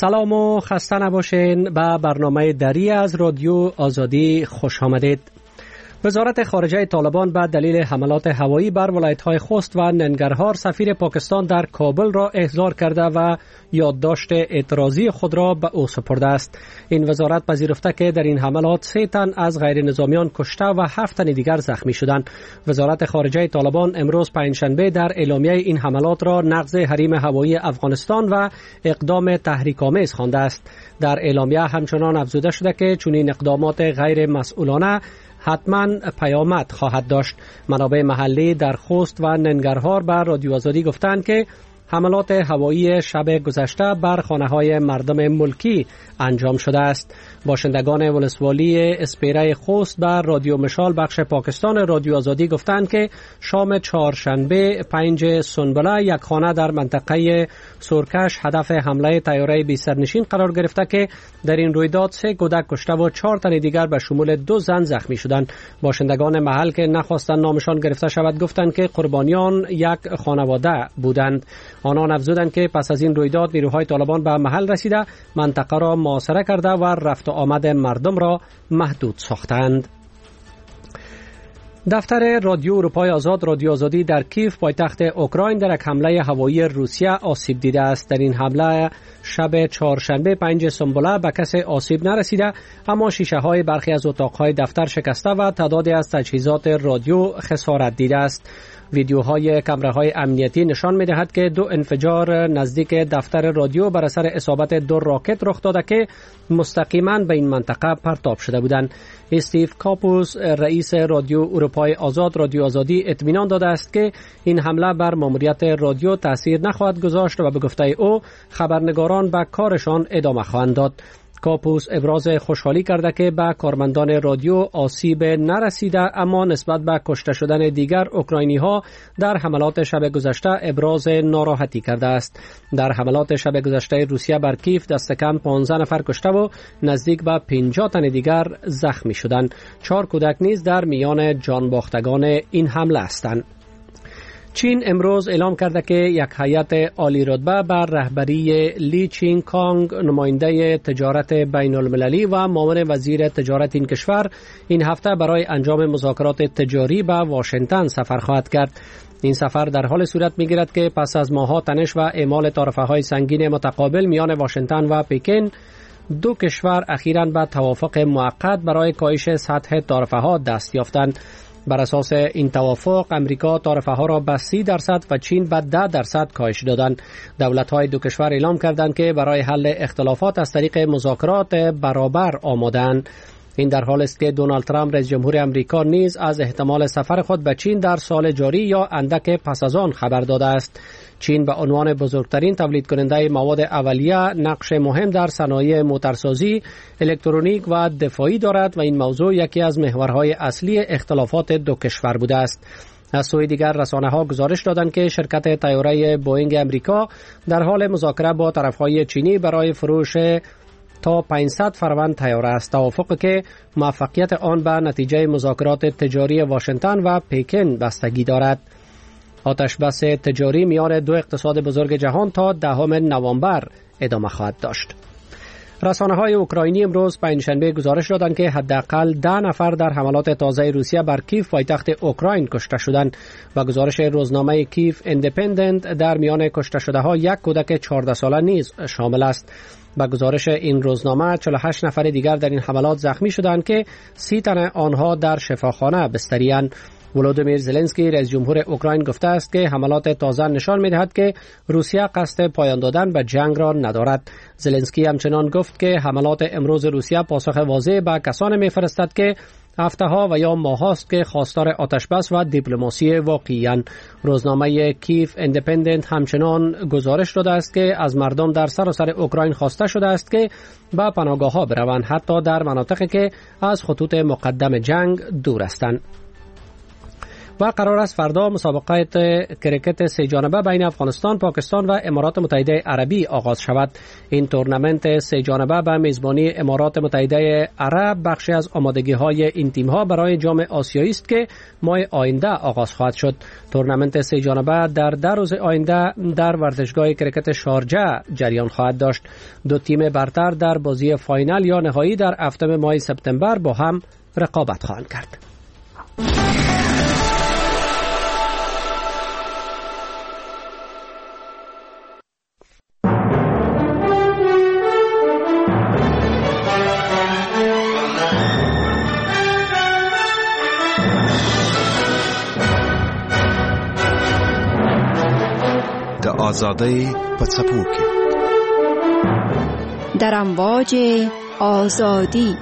سلام و خسته نباشین. به برنامه دری از رادیو آزادی خوش آمدید. وزارت خارجه طالبان به دلیل حملات هوایی بر ولایت‌های خوست و ننگرهار سفیر پاکستان در کابل را احضار کرده و یادداشت اعتراضی خود را به او سپرده است. این وزارت پذیرفته که در این حملات 3 تن از غیر نظامیان کشته و 7 تن دیگر زخمی شدند. وزارت خارجه طالبان امروز پنجشنبه در اعلامیه این حملات را نقض حریم هوایی افغانستان و اقدام تحریک‌آمیز خوانده است. در اعلامیه همچنان افزوده شده که چنین اقدامات غیر مسئولانه حتما پیامد خواهد داشت. منابع محلی در خوست و ننگرهار به رادیو آزادی گفتند که حملات هوایی شب گذشته بر خانه‌های مردم ملکی انجام شده است. باشندگان ولسوالی اسپیره خوست به رادیو مشال بخش پاکستان رادیو آزادی گفتند که شام چهارشنبه 5 سنبله یک خانه در منطقه سرکش هدف حمله طیاره بی سرنشین قرار گرفته که در این رویداد 3 کودک کشته و 4 تن دیگر به شمول 2 زن زخمی شدند. باشندگان محل که نخواستند نامشان گرفته شود گفتند که قربانیان یک خانواده بودند. آنان افزودند که پس از این رویداد نیروهای طالبان به محل رسیده منطقه را محاصره کرده و رفت و آمد مردم را محدود ساختند. دفتر رادیو اروپای آزاد رادیو آزادی در کیف پایتخت اوکراین در یک حمله هوایی روسیه آسیب دیده است. در این حمله شب چهارشنبه 5 سنبله به کسی آسیب نرسیده، اما شیشه های برخی از اتاقهای دفتر شکسته و تعدادی از تجهیزات رادیو خسارت دیده است. ویدیوهای کامراهای امنیتی نشان می‌دهد که 2 انفجار نزدیک دفتر رادیو بر اثر اصابت 2 راکت رخ داده که مستقیما به این منطقه پرتاب شده بودند. استیو کاپوس رئیس رادیو اروپای آزاد رادیو آزادی اطمینان داده است که این حمله بر ماموریت رادیو تاثیر نخواهد گذاشت و به گفته او خبرنگاران به کارشان ادامه خواهند داد. کاپوس ابراز خوشحالی کرده که به کارمندان رادیو آسیب نرسیده، اما نسبت به کشته شدن دیگر اوکراینی ها در حملات شب گذشته ابراز ناراحتی کرده است. در حملات شب گذشته روسیه بر کیف دست کم 15 نفر کشته و نزدیک به 50 تن دیگر زخمی شدند. 4 کودک نیز در میان جانباختگان این حمله هستند. چین امروز اعلام کرده که یک هیئت عالی رتبه بر رهبری لی چین کانگ نماینده تجارت بین المللی و معاون وزیر تجارت این کشور این هفته برای انجام مذاکرات تجاری به واشنگتن سفر خواهد کرد. این سفر در حال صورت می‌گیرد که پس از ماه‌ها تنش و اعمال طرفه‌های سنگین متقابل میان واشنگتن و پکن، 2 کشور اخیراً به توافق موقت برای کاهش سطح طرفه‌ها دست یافتند. بر اساس این توافق امریکا طرفه ها را به 30% و چین به 10% کاهش دادند. دولت‌های 2 کشور اعلام کردند که برای حل اختلافات از طریق مذاکرات برابر آماده‌اند. این در حالی است که دونالد ترامپ رئیس جمهور امریکا نیز از احتمال سفر خود به چین در سال جاری یا اندک پس از آن خبر داده است. چین به عنوان بزرگترین تولید کننده مواد اولیه نقش مهم در صنایع موتورسازی، الکترونیک و دفاعی دارد و این موضوع یکی از محورهای اصلی اختلافات 2 کشور بوده است. از سوی دیگر رسانه‌ها گزارش دادند که شرکت طیاره بوئینگ امریکا در حال مذاکره با طرفهای چینی برای فروش تا 500 فروند طیاره است. توافقی که موفقیت آن به نتیجه مذاکرات تجاری واشنگتن و پکن بستگی دارد. آتش بس تجاری میان 2 اقتصاد بزرگ جهان تا 10 نوامبر ادامه خواهد داشت. رسانه‌های اوکراینی امروز پنجشنبه گزارش دادند که حداقل 10 نفر در حملات تازه روسیه بر کیف پایتخت اوکراین کشته شدند و گزارش روزنامه کیف ایندیپندنت در میان کشته شده‌ها 1 کودک 14 ساله نیز شامل است. با گزارش این روزنامه 48 نفر دیگر در این حملات زخمی شدند که 30 تن آنها در شفاخانه بستری‌اند. ولودیمیر زلنسکی رئیس جمهور اوکراین گفته است که حملات تازه نشان می‌دهد که روسیه قصد پایان دادن به جنگ را ندارد. زلنسکی همچنان گفت که حملات امروز روسیه پاسخ واضح به کسانی می‌فرستد که هفته‌ها و یا ماه‌هاست که خواستار آتش‌بس و دیپلماسی واقعی‌اند. روزنامه کیف ایندیپندنت همچنان گزارش داده است که از مردم در سراسر اوکراین خواسته شده است که به پناهگاه‌ها بروند، حتی در مناطقی که از خطوط مقدم جنگ دور هستند. و قرار است فردا مسابقات کرکت سه جانبه بین افغانستان، پاکستان و امارات متحده عربی آغاز شود. این تورنمنت سه جانبه به میزبانی امارات متحده عرب بخشی از آمادگی‌های این تیم‌ها برای جام آسیایی است که ماه آینده آغاز خواهد شد. تورنمنت سه جانبه در 10 روز آینده در ورزشگاه کرکت شارجه جریان خواهد داشت. دو تیم برتر در بازی فاینال یا نهایی در هفتم ماه سپتامبر با هم رقابت خواهند کرد. آزادی پڅپو کې در امواج آزادی.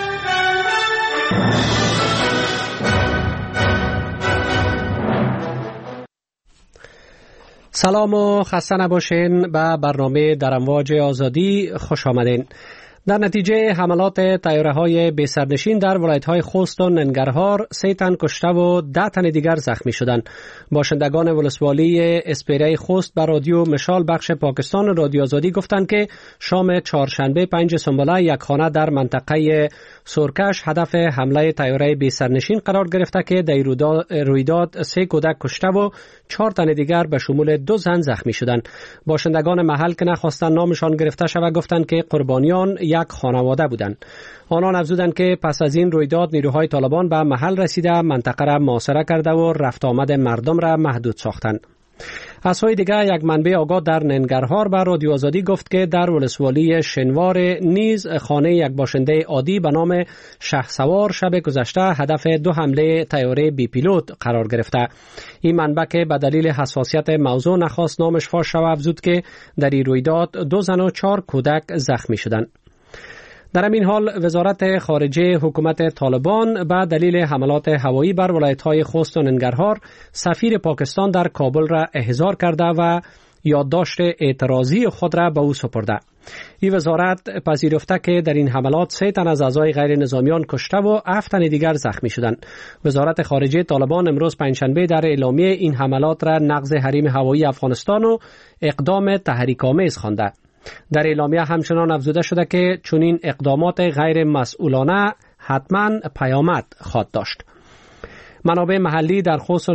سلام و خسته نباشین. به برنامه در امواج آزادی خوش آمدین. در نتیجه حملات طیاره‌های بی سرنشین در ولایت‌های خوست و ننگرهار 3 تن کشته و 10 تن دیگر زخمی شدند. باشندگان ولسوالی اسپیره خوست به رادیو مشال بخش پاکستان رادیو آزادی گفتند که شام چهارشنبه 5 سنبله یک خانه در منطقه سرکش هدف حمله طیاره بی سرنشین قرار گرفته که در رویداد 3 کودک کشته و 4 تن دیگر به شمول 2 زن زخمی شدند. باشندگان محل که نخواستند نامشان گرفته شود گفتند که قربانیان یک خانواده بودند. آنان افزودند که پس از این رویداد نیروهای طالبان به محل رسیده منطقه را محاصره کرده و رفت آمد مردم را محدود ساختند. از سوی دیگر یک منبع آگاه در ننگرهار به رادیو آزادی گفت که در ولسوالی شنوار نیز خانه یک باشنده عادی به نام شهسوار شب گذشته هدف 2 حمله طیاره بی پیلوت قرار گرفته. این منبع که به دلیل حساسیت موضوع نخواست نامش فاش شود افزود که در این رویداد 2 زن و 4 کودک زخمی شدند. در همین حال وزارت خارجه حکومت طالبان به دلیل حملات هوایی بر ولایت‌های خوست و ننگرهار سفیر پاکستان در کابل را احضار کرده و یادداشت اعتراضی خود را به او سپرده. این وزارت پذیرفته که در این حملات 3 تن از اعضای غیر نظامیان کشته و 7 تن دیگر زخمی شدند. وزارت خارجه طالبان امروز پنجشنبه در اعلامیه این حملات را نقض حریم هوایی افغانستان و اقدام تحریک‌آمیز خوانده. در اعلامیه همچنان افزوده شده که چنین اقدامات غیر مسئولانه حتما پیامد خواهد داشت. منابع محلی در خوست و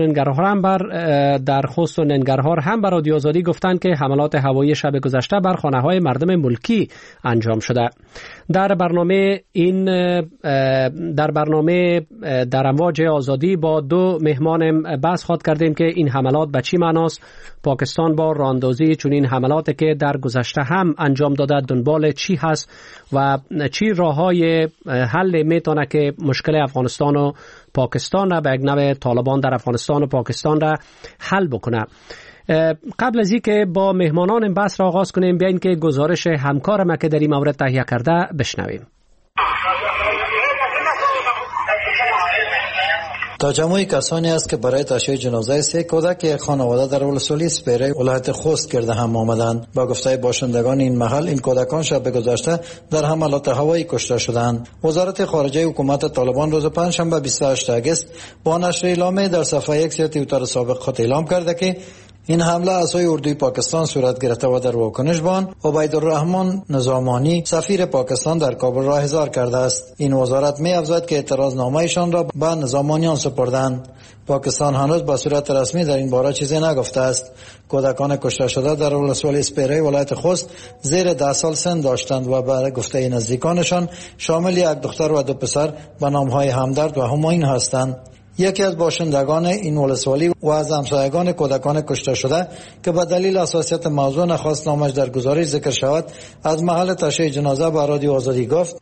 ننگرهار هم بر رادیو آزادی گفتند که حملات هوایی شب گذشته بر خانه‌های مردم ملکی انجام شده. در برنامه در امواج آزادی با 2 مهمان بحث خواهد کردیم که این حملات به چی معناست. پاکستان با راندازی چنین حملاتی که در گذشته هم انجام داده دنبال چی هست و چی راههای حل میتونه که مشکل افغانستان و پاکستان را به یک نوع طالبان در افغانستان و پاکستان را حل بکنه. قبل از اینکه با مهمانان بحث را آغاز کنیم بیاین که گزارش همکارم که در این مورد تهیه کرده بشنویم. تجمع کسانی است که برای تشییع جنازه 3 کودک یک خانواده در ولسوالی اسپیره ولایت خوست گرد هم آمدند. با گفته باشندگان این محل این کودکان شب گذشته در حملات هوایی کشته شدند. وزارت خارجه حکومت طالبان روز پنجشنبه 28 آگوست با نشر اعلامیه در صفحه یک توییتر سابق خود اعلام کرده که این حمله از سوی اردوی پاکستان صورت گرفته و در واکنش به آن عبیدالرحمن نظامانی سفیر پاکستان در کابل را احضار کرده است. این وزارت می افزاید که اعتراضنامه‌شان را به نظامانیان سپردند. پاکستان هنوز به صورت رسمی در این باره چیزی نگفته است. کودکان کشته شده در ولسوالی اسپیره ولایت خوست زیر 10 سال سن داشتند و به گفته نزدیکانشان شامل 1 دختر و 2 پسر به نام‌های همدرد و همایون هستند. یکی از باشندگان این ولسوالی و از همسایگان کودکان کشته شده که به دلیل حساسیت موضوع نخواست نامش در گزارش ذکر شود از محل تشییع جنازه به رادیو آزادی گفت: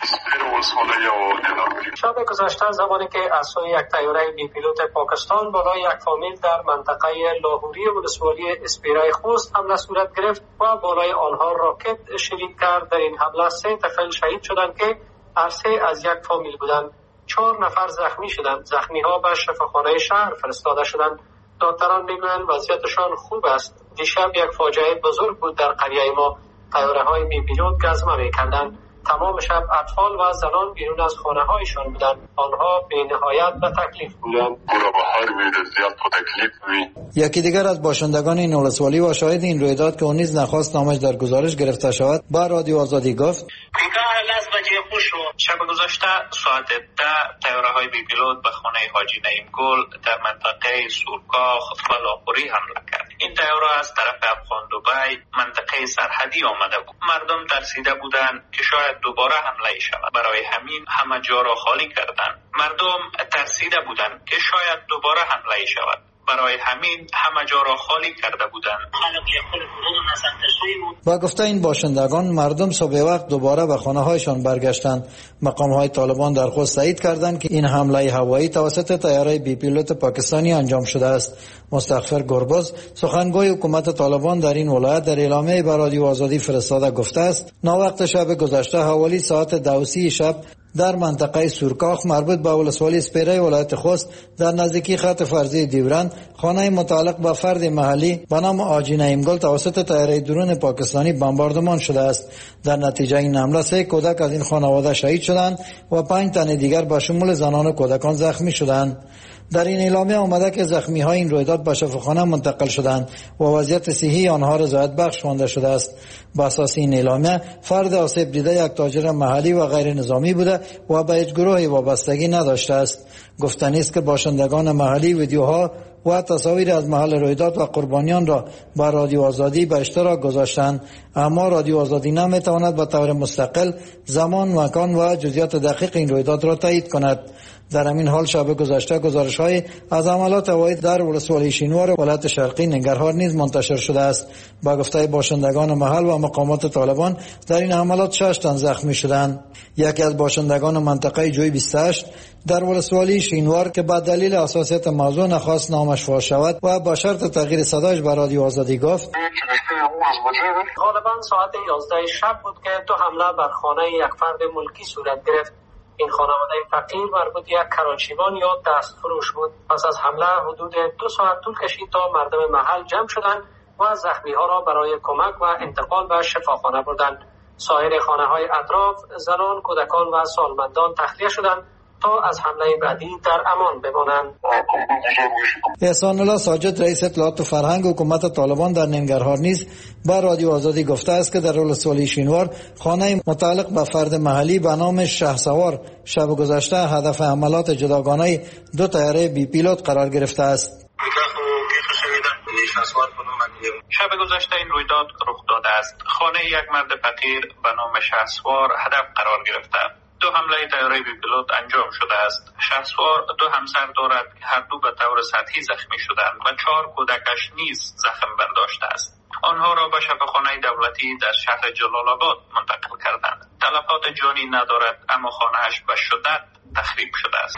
شب گذشته زمانی که از سوی یک طیاره بی پیلوت پاکستان بالای یک فامیل در منطقه لاهوری ولسوالی اسپیره خوست حمله صورت گرفت و بالای آنها راکت شلیک کرد. در این حمله 3 طفل شهید شدند که هر 3 از یک فامیل بودند. 4 نفر زخمی شدند. زخمی‌ها به شفاخانه شهر فرستاده شدند. دکتران میگویند وضعیتشان خوب است. دیشب یک فاجعه بزرگ بود در قریه ما. طیاره‌های بی پیلوت گزمه می‌کردند. تمام شب اطفال و زنان بیرون از خانه هایشان بودند. آنها به نهایت به تکلیف بودند. یکی دیگر از باشندگان این ولسوالی و شاهد این رویداد که اون نیز نخواست نامش در گزارش گرفته شود با رادیو آزادی گفت: شب گذشته ساعت 10 طیاره‌های بی پیلوت به خانه حاجی نعیم گل در منطقه سورکاخ و لاهوری حمله کرد. این طیاره از طرف افغان دبی منطقه سرحدی آمده بود. مردم ترسیده بودند که شاید دوباره حمله شود. برای همین همه جا را خالی کردند. مردم ترسیده بودند که شاید دوباره حمله شود. برای همین همه جا را خالی کرده بودند. با گفته این باشندگان مردم صبح وقت دوباره به خانه هایشان برگشتند. مقام های طالبان در خود تایید کردند که این حمله هوایی توسط طیاره بی پیلوت پاکستانی انجام شده است. مستغفر گربز سخنگوی حکومت طالبان در این ولایت در اعلامیه به رادیو آزادی فرستاده گفته است: ناوقت شب گذشته حوالی ساعت 12 شب در منطقه سورکاخ مربوط به ولسوالی سپیره ولایت خوست در نزدیکی خط فرضی دیورند خانه متعلق به فرد محلی به نام حاجی نعیم گل توسط طیاره درون پاکستانی بمباردمان شده است. در نتیجه این حمله 3 کودک از این خانواده شهید شدند و 5 تن دیگر به شمول زنان و کودکان زخمی شدند. در این اعلامیه آمده که زخمی های این رویداد به شفاخانه منتقل شدند و وضعیت صحی آنها رضایت بخش خوانده شده است. با اساس این اعلامیه فرد آسیب دیده یک تاجر محلی و غیر نظامی بوده و به هیچ گروهی وابستگی نداشته است. گفتنی است که باشندگان محلی ویدیوها و تصاویر از محل رویداد و قربانیان را با رادیو آزادی به اشتراک گذاشتند، اما رادیو آزادی نمیتواند به طور مستقل زمان، مکان و جزئیات دقیق این رویداد را تایید کند. در همین حال شب گذشته گزارش‌های از حملات هوایی در ولسوالی شینوار ولایت شرقی ننگرهار نیز منتشر شده است. با گفته باشندگان محل و مقامات طالبان در این حملات 6 تن زخمی شدند. یکی از باشندگان منطقه جوی 28 در ولسوالی شینوار که به دلیل حساسیت موضوع نخواست نامش فاش شود و با شرط تغییر صدایش به رادیو آزادی گفت: غالبا ساعت 11 شب بود که 2 حمله بر خانه یک فرد ملکی صورت گرفت. این خانواده فقیر مربوط یک کراچیوان یا دست فروش بود. پس از حمله حدود 2 ساعت طول کشید تا مردم محل جمع شدند و زخمی ها را برای کمک و انتقال به شفاخانه بردند. سایر خانه های اطراف زنان، کودکان و سالمندان تخلیه شدند تا از حمله بعدی در امان بمانند. احسان الله ساجد رئیس اطلاعات و فرهنگ حکومت طالبان در ننگرهار نیز با رادیو آزادی گفته است که در ولسوالی شینوار خانه متعلق به فرد محلی به نام شهسوار شب گذشته هدف حملات جداگانه 2 طیاره بی پیلوت قرار گرفته است. شب گذشته این رویداد رخ داده است. خانه یک مرد فقیر به نام شهسوار هدف قرار گرفته. 2 حمله طیاره بی پیلوت انجام شده است. شهسوار 2 همسر دارد که هر دو به طور سطحی زخمی شدند و 4 کودکش نیز زخم برداشته است. آنها را به شفاخانه دولتی در شهر جلال آباد منتقل کردند. تلفات جانی ندارد اما خانه‌اش به شدت تخریب شده است.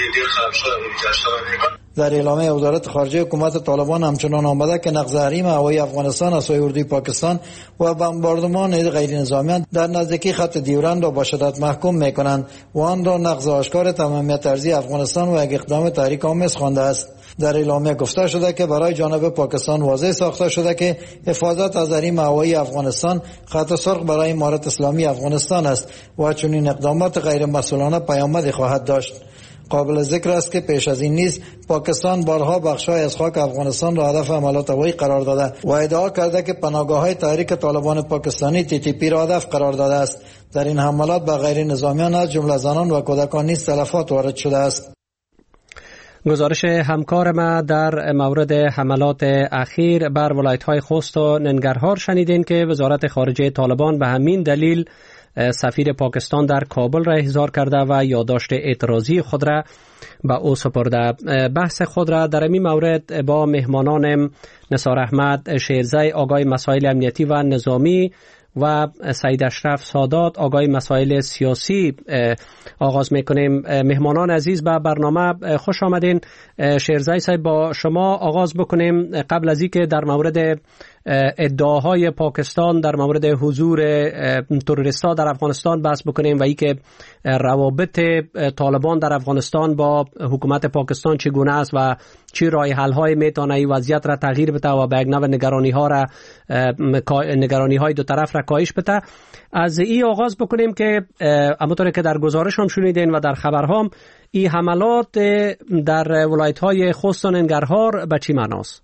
در اعلامیه وزارت خارجه حکومت طالبان همچنان آمده که نقض حریم هوایی افغانستان از سوی اردوی پاکستان و بمباردمان غیر نظامیان در نزدیکی خط دیورند را با شدت محکوم می‌کنند و آن را نقض آشکار تمامیت ارضی افغانستان و یک اقدام تحریک آمیز خوانده است. در اعلامیه گفته شده که برای جانب پاکستان واضح ساخته شده که حفاظت از حریم هوایی افغانستان خط سرخ برای امارت اسلامی افغانستان است و چنین اقدامات غیر مسئولانه پیامدی خواهد داشت. قابل ذکر است که پیش از این نیز پاکستان بارها بخشای از خاک افغانستان را هدف حملات هوایی قرار داده و ادعا کرده که پناهگاه‌های تحریک طالبان پاکستانی TTP را هدف قرار داده است. در این حملات به غیر نظامیان از جمله زنان و کودکان نیز تلفات وارد شده است. گزارش همکار ما در مورد حملات اخیر بر ولایت‌های خوست و ننگرهار شنیدین که وزارت خارجه طالبان به همین دلیل سفیر پاکستان در کابل را احضار کرده و یادداشت اعتراضی خود را به او سپرده. بحث خود را در این مورد با مهمانان نثار احمد شیرزی آگای مسائل امنیتی و نظامی و سید اشرف سادات آگای مسائل سیاسی آغاز میکنیم. مهمانان عزیز به برنامه خوش آمدین. شیرزی صاحب با شما آغاز بکنیم قبل از اینکه در مورد ادعاهای پاکستان در مورد حضور تروریست‌ها در افغانستان بحث بکنیم و اینکه روابط طالبان در افغانستان با حکومت پاکستان چگونه است و چه راه حل‌های میتونه این وضعیت را تغییر بده و به یک نوع نگرانی‌های دو طرف را کاهش بده. از این آغاز بکنیم که همونطور که در گزارش هم شنیدین و در خبرها هم این حملات در ولایت‌های خوست و ننگرهار به چی معناست؟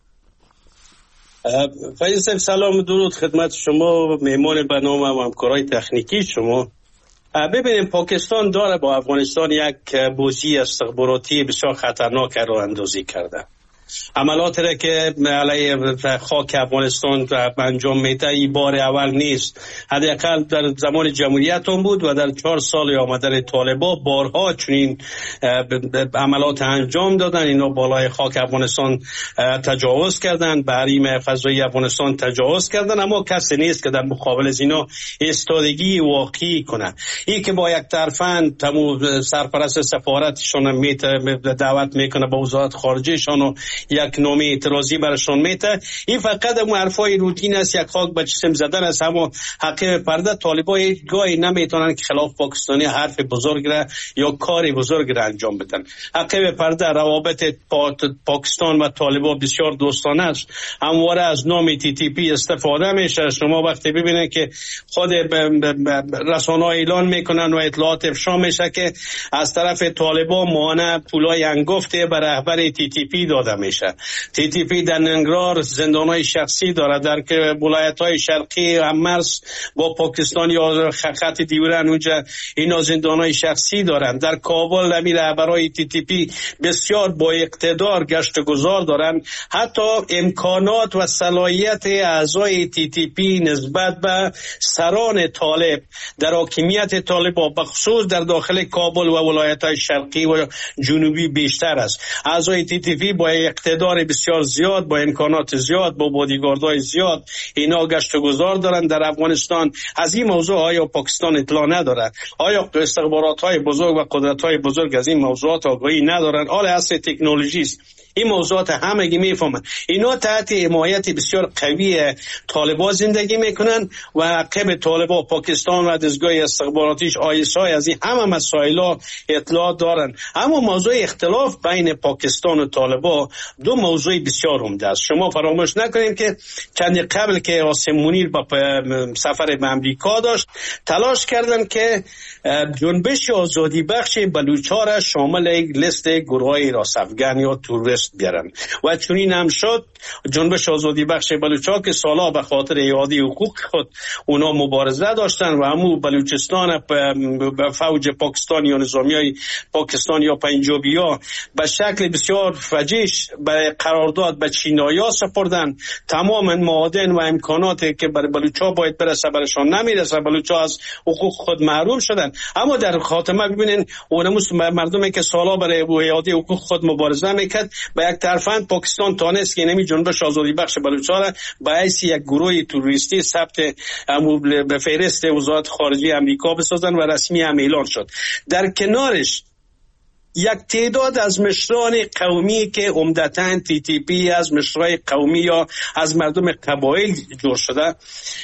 فیض صاحب سلام درود خدمت شما، میهمان برنامه و همکارای تکنیکی شما. ببینیم پاکستان داره با افغانستان یک بازی استخباراتی بسیار خطرناک راه اندازی کرده. عملاتی را که علیه خاک افغانستان انجام میده این بار اول نیست، حداقل در زمان جمهوریت هم بود و در 4 سال آمدن طالبان بارها چنین عملات انجام دادن. اینا بالای خاک افغانستان تجاوز کردن، به حریم فضایی افغانستان تجاوز کردن، اما کسی نیست که در مقابل از اینا ایستادگی واقعی کنه. این که با یک طرفاً سرپرست سفارتشون دعوت میکنه با وزارت خارجهشان و یک نامه اعتراضی برشان میته، این فقط اون حرفای روتین است، یک خاک به جسم زدن است. اما حقیقت پرده طالبان گاهی نمیتونن که خلاف پاکستانی حرف بزرگ را یا کار بزرگ را انجام بدن. حقیقت پرده روابط پاکستان و طالبان بسیار دوستانه است، همواره از نام TTP استفاده میشه. شما وقتی ببینید که خود رسانه‌ها اعلان میکنن و اطلاعات افشا میشه که از طرف طالبان مانع پولای انگفته به رهبر TTP داده میشه. TTP در ننگرهار زندانهای شخصی داره، در ولایت‌های شرقی مرز با پاکستان یا خط دیورن اونجا اینا زندانهای شخصی دارن. در کابل امیر رهبرای TTP بسیار با اقتدار گشت گذار دارن. حتی امکانات و صلاحیت اعضای TTP نسبت به سران طالب در حاکمیت طالب به خصوص در داخل کابل و ولایت‌های شرقی و جنوبی بیشتر است. اعضای TTP با اقتدار بسیار زیاد، با امکانات زیاد، با بادیگاردهای زیاد اینا گشت و گذار دارن در افغانستان. از این موضوع آیا پاکستان اطلاع نداره؟ آیا استخبارات‌های بزرگ و قدرت‌های بزرگ از این موضوعات آگاهی ندارن؟ حال اصل تکنولوژی است، این موضوعات همگی میفهمن. اینا تحت حمایت بسیار قوی طالبان زندگی میکنن و عقب طالبان پاکستان و دستگاه استخباراتیش ISI از این همه مسائل اطلاع دارن. اما موضوع اختلاف بین پاکستان و طالبان دو موضوع بسیار عمده است. شما فراموش نکنید که چند قبل که قاسم منیر با سفر به امریکا داشت، تلاش کردن که جنبش آزادی بخش بلوچ‌ها را شامل یک لیست گروه‌های راست افغان یا تروریست بیارن و چنین هم شد. جنبش آزادی بخش بلوچ‌ها که سالها به خاطر اعاده حقوق خود اونا مبارزه داشتن و همو بلوچستان به فوج پاکستان یا نظامیای پاکستان یا پنجابی‌ها به شکل بسیار فجیع به قرارداد به چینایی‌ها سپردن. تمام معادن و امکاناتی که برای بلوچ‌ها باید برسه برشان نمیرسه، بلوچ‌ها از حقوق خود محروم شدن. اما در خاتمه ببینین اونموس مردمی که سالها برای اعاده حقوق خود مبارزه میکرد به یک طرفاً پاکستان تانست که نمی جنبش آزادی بخش بلوچ‌ها را به حیث یک گروه تروریستی ثبت به فهرست وزارت خارجه امریکا بسازن و رسمی هم اعلان شد. در کنارش یک تعداد از مشران قومی که عمدتاً TTP از مشرای قومی یا از مردم قبایل جور شده،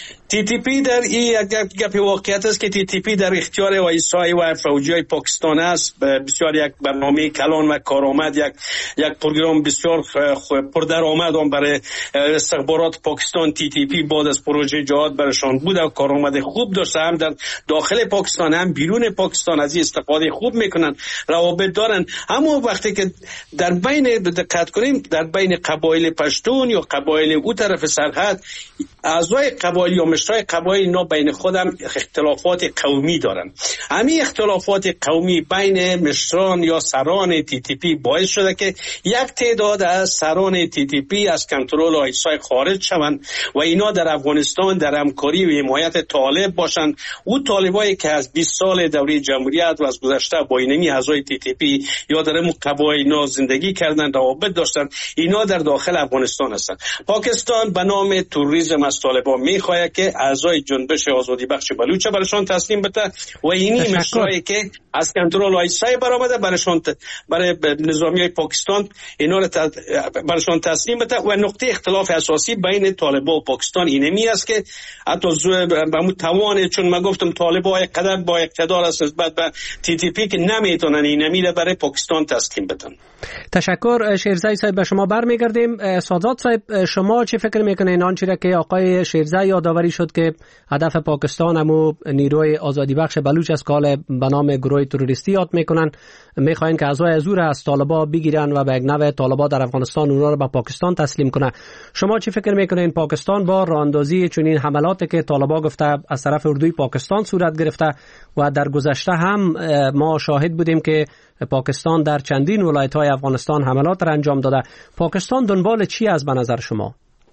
TTP در این یک واقعیت است که TTP در اختیار ISI و فوجیای پاکستان است. بسیار یک برنامه کلان و کارآمد، یک پروگرام بسیار پردرآمد هم برای استخبارات پاکستان TTP بعد از پروژه جهاد برشان بود و کارآمد خوب داشته. هم در داخل پاکستان هم بیرون پاکستان از این استفاده خوب میکنن، روابط دارن. اما وقتی که در بین دقت کنیم در بین قبایل پشتون یا قبایل او طرف سرحد، اعضای قبایل یا مشرای قبایل اینا بین خودم اختلافات قومی دارن. همین اختلافات قومی بین مشران یا سران TTP باعث شده که یک تعداد از سران TTP از کنترل ISI خارج شوند و اینا در افغانستان در همکاری و حمایت طالب باشند. او طالبایی که از 20 سال دوره جمهوریت و از گذشته با اینمی اعضای TTP طیفی یا در قبایل اینا زندگی کردن، روابط داشتن، اینا در داخل افغانستان هستن. پاکستان به نام توریسم از طالبان میخواد که اعضای جنبش آزادی بخش بلوچ برشان تسلیم بده و اینی مشروعی که از کنترل آیسای برآمده برای نظامی پاکستان اینا رو برشان تسلیم بده. و نقطه اختلاف اساسی بین طالبان و پاکستان اینمی است که حتی به توان، چون من گفتم طالبان قدر با اقتدار است نسبت به تی تی پی که نمیتونن اینمی رو برای پاکستان تسلیم بدن. تشکر شیرزایی صاحب. به شما برمیگردیم. سادات صاحب، شما چه فکر میکنین آنچه را که آقای شیرزایی یادآوری شد که هدف پاکستان همو نیروی آزادی بخش بلوچ است که حالا به نام گروه تروریستی یاد میکنن، میخواین که اعضای ازور از طالبان بگیرن و به یک نوع طالبان در افغانستان اونها رو به پاکستان تسلیم کنه. شما چه فکر میکنین پاکستان با راهاندازی چنین حملاتی که طالبان گفته از طرف اردوی پاکستان صورت گرفته و در گذشته هم ما شاهد بودیم که پاکستان در چندین ولایت‌های افغانستان حملات را انجام داده، پاکستان دنبال چی است به نظر شما؟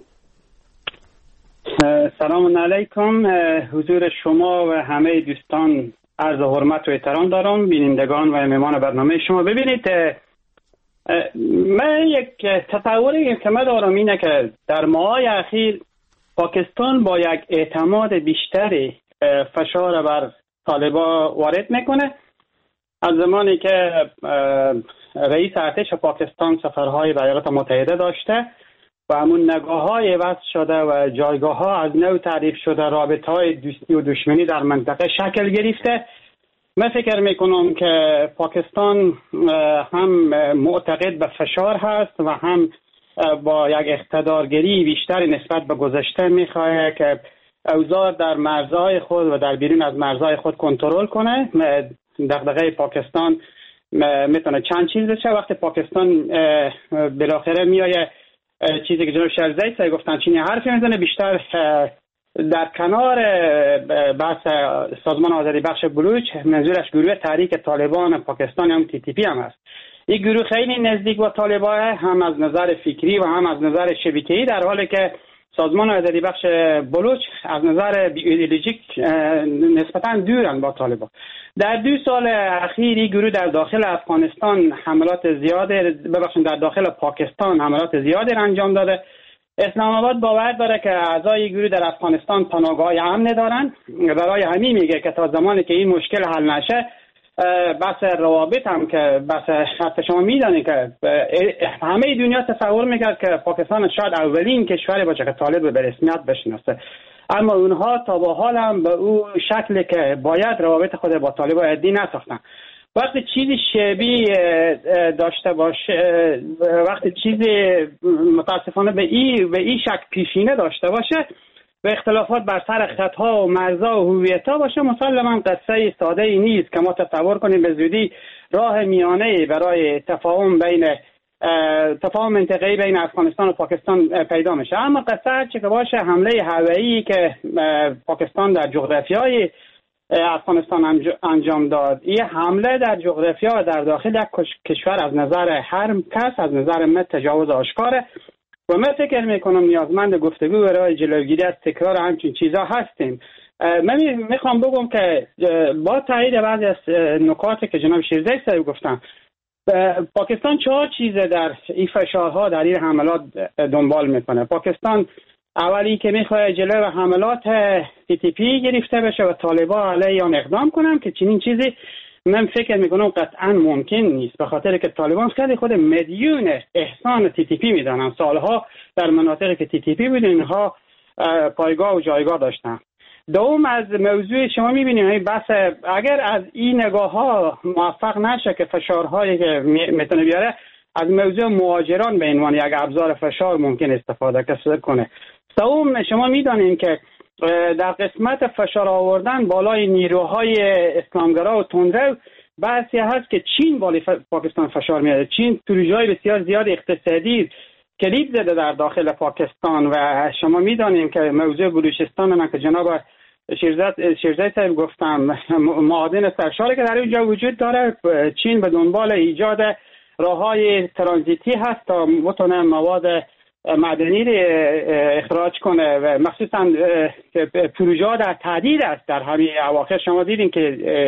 سلام علیکم حضور شما و همه دوستان، عرض حرمت و احترام دارم، بینندگان و مهمان برنامه شما. ببینید، من یک تصوری که من دارم اینه که در ماهای اخیر پاکستان با یک اعتماد بیشتری فشار بر طالبان وارد میکنه. از زمانی که رئیس ارتش پاکستان سفرهای به ایالات متحده داشته و همون نگاه‌های وضع شده و جایگاه‌ها از نو تعریف شده، رابطه‌های دوستی و دشمنی در منطقه شکل گرفته، من فکر میکنم که پاکستان هم معتقد به فشار هست و هم با یک اقتدارگری بیشتر نسبت به گذشته میخواد که اوضاع در مرزهای خود و در بیرون از مرزهای خود کنترل کنه. دغدغه پاکستان میتونه چند چیز بشه. وقتی پاکستان بالاخره میایه چیزی که جناب شیرزایی گفتن چینی حرفی میزنه، بیشتر در کنار بحث سازمان آزادی بخش بلوچ منظورش گروه تحریک طالبان پاکستان هم تی تی پی هم هست. این گروه خیلی نزدیک با طالبان، هم از نظر فکری و هم از نظر شبکه‌ای، در حالی که سازمان آزادی بخش بلوچ از نظر ایدئولوژیک نسبتاً دورن با طالبان. در 2 سال اخیر این گروه در داخل افغانستان حملات زیاده، در داخل پاکستان حملات زیاده انجام داده. اسلام آباد باور داره که اعضای گروه در افغانستان پناهگاه امن دارن. برای همین میگه که تا زمانی که این مشکل حل نشه، بس روابط هم که بس حتی شما میدونید که همه دنیا تصور میکرد که پاکستان شاید اولین کشوری باشه که طالب به رسمیت بشناسه، اما اونها تا به حال هم به او شکلی که باید روابط خود با طالب عادی نساختن. وقتی چیزی شبیه داشته باشه، وقتی چیزی متاسفانه به این شک پیشینه داشته باشه و اختلافات بر سر خطها و مرزها و هویت‌ها باشه، مسلماً قصه ساده ای نیست که ما تصور کنیم به زودی راه میانه برای تفاهم منطقه‌ای بین افغانستان و پاکستان پیدا میشه. اما قصه چه که باشه، حمله هوایی که پاکستان در جغرافیای افغانستان انجام داد، این حمله در جغرافیا در داخل یک کشور از نظر هر کس، از نظر من تجاوز آشکاره و من فکر میکنم نیازمند گفتگو برای جلوگیری از تکرار همچین چیزا هستیم. من میخوام بگم که با تایید بعضی از نکاتی که جناب شیرزایی صاحب گفتن، پاکستان 4 چیز در این فشارها در این حملات دنبال میکنه. پاکستان اولی که میخواد جلوی حملات تی تی پی گرفته بشه و طالبان علیه آن اقدام کنن، که چنین چیزی من فکر میکنم قطعا ممکن نیست، به خاطر که طالبان خیلی خود مدیون احسان تی تی پی میدانن. سالها در مناطقی که تی تی پی بود اینها پایگاه و جایگاه داشتن. دوم، از موضوع شما میبینیم بس اگر از این نگاه ها موفق نشه که فشارهایی که میتونه بیاره، از موضوع مهاجران به عنوان یک ابزار فشار ممکن استفاده کنه. سوم، شما میدانید که در قسمت فشار آوردن بالای نیروهای اسلامگرا و تندرو بحثی هست که چین بالای پاکستان فشار میاره. چین پروژه‌های بسیار زیاد اقتصادی کلید زده در داخل پاکستان و شما میدانید که موضوع بلوچستان من که جناب شیرزایی صاحب گفتم، معادن سرشاری که در اینجا وجود داره، چین به دنبال ایجاد راههای ترانزیتی هست تا بتونه مواد معدنی رو اخراج کنه و مخصوصا پروژه در تعدیل است. در همین اواخر شما دیدین که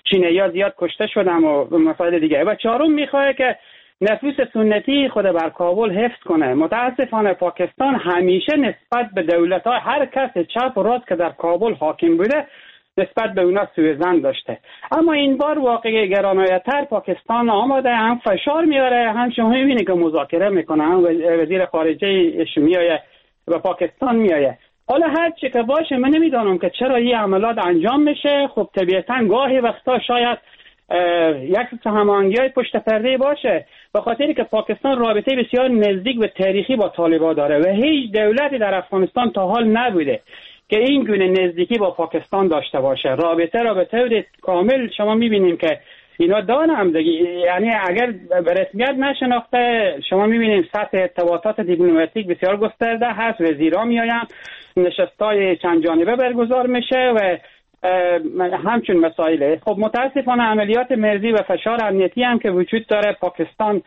چینی‌ها زیاد کشته شدن و مسائل دیگه. و چهارم میخواد که نفوذ سنتی خود بر کابل حفظ کنه. متاسفانه پاکستان همیشه نسبت به دولت‌ها هر کس چپ و راست که در کابل حاکم بوده نسبت به اونا سوءظن داشته. اما این بار واقعی گرانایتر پاکستان آماده، هم فشار میاره، هم شما میبینید که مذاکره میکنه، هم وزیر خارجه میایه و پاکستان میایه. حالا هر چی که باشه من نمیدانم که چرا این عملات انجام میشه. خب طبیعتا گاهی وقتا شاید یک هماهنگی‌های پشت پرده باشه، به خاطری که پاکستان رابطه بسیار نزدیک و تاریخی با طالبان داره و هیچ دولتی در افغانستان تا حال نبوده که این گونه نزدیکی با پاکستان داشته باشه. رابطه کامل شما میبینیم که اینا دارن دیگه، یعنی اگر به رسمیت نشناخته شما میبینیم سطح ارتباطات دیپلماتیک بسیار گسترده هست، وزیرا میاین، نشستای چند جانبه برگزار میشه و همچون مسائله. خب متاسفانه عملیات مرزی و فشار امنیتی هم که وجود داره، پاکستان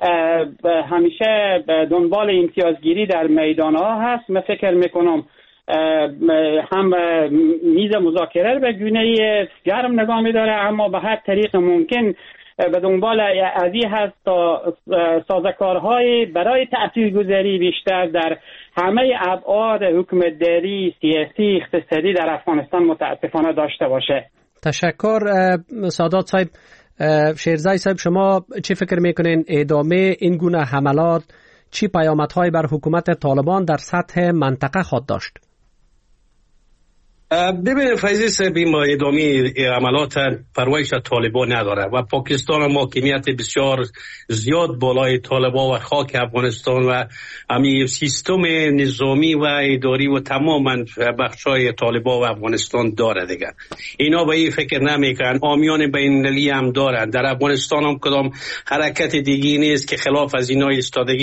همیشه دنبال امتیازگیری در میدان ها هست. من فکر میکنم هم میز مذاکره به گونه گرم نگاه می‌داره، اما به هر طریق ممکن به دنبال ازی هست تا سازوکارهای برای تاثیرگذاری بیشتر در همه ابعاد حکومتداری، سیاسی، اقتصادی در افغانستان متاسفانه داشته باشه. تشکر سادات صاحب. شیرزای صاحب، شما چی فکر میکنین ادامه این گونه حملات چی پیامدهایی بر حکومت طالبان در سطح منطقه خواهد داشت؟ ببینید فیضی صاحب، ما ادامه عملات پروایش طالبان نداره و پاکستان هم حاکمیت بسیار زیاد بالای طالبان و خاک افغانستان و همین سیستم نظامی و اداری و تماما بخشای طالبان و افغانستان داره دیگه. اینا به این فکر نمیکنن. عامیان بین‌المللی هم دارن. در افغانستان هم کدام حرکت دیگی نیست که خلاف از اینا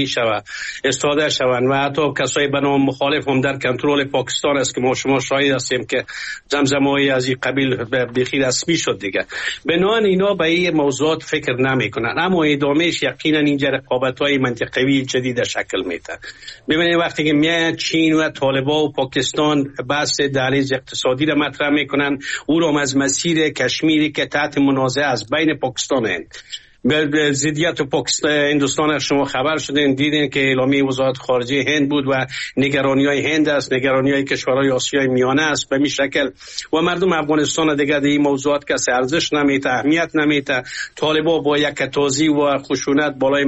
استاده شوند و حتی کسای به نام مخالف هم در کنترل پاکستان است که ما شما شاهد هستیم که زمزمه‌ای از این قبیل بخیر رسمی شد دیگه. بنابراین اینا به این موضوعات فکر نمیکنن، اما ادامهش یقینا اینجا رقابت‌های منطقوی جدید شکل میده. ببینید وقتی که میاد چین و طالبان و پاکستان بحث دهلیز اقتصادی را مطرح میکنن، او را از مسیر کشمیری که تحت منازعه از بین پاکستان هست به ضدیت پاکستان هندوستان شما خبر شدین، دیدین که اعلامیه وزارت خارجه هند بود و نگرانی‌های هند است، نگرانی‌های کشورهای آسیای میانه است به این شکل و مردم افغانستان دیگه این موضوعات کسی ارزش نمیده، اهمیت نمیده. طالبان با یک توزیع و خشونت بالای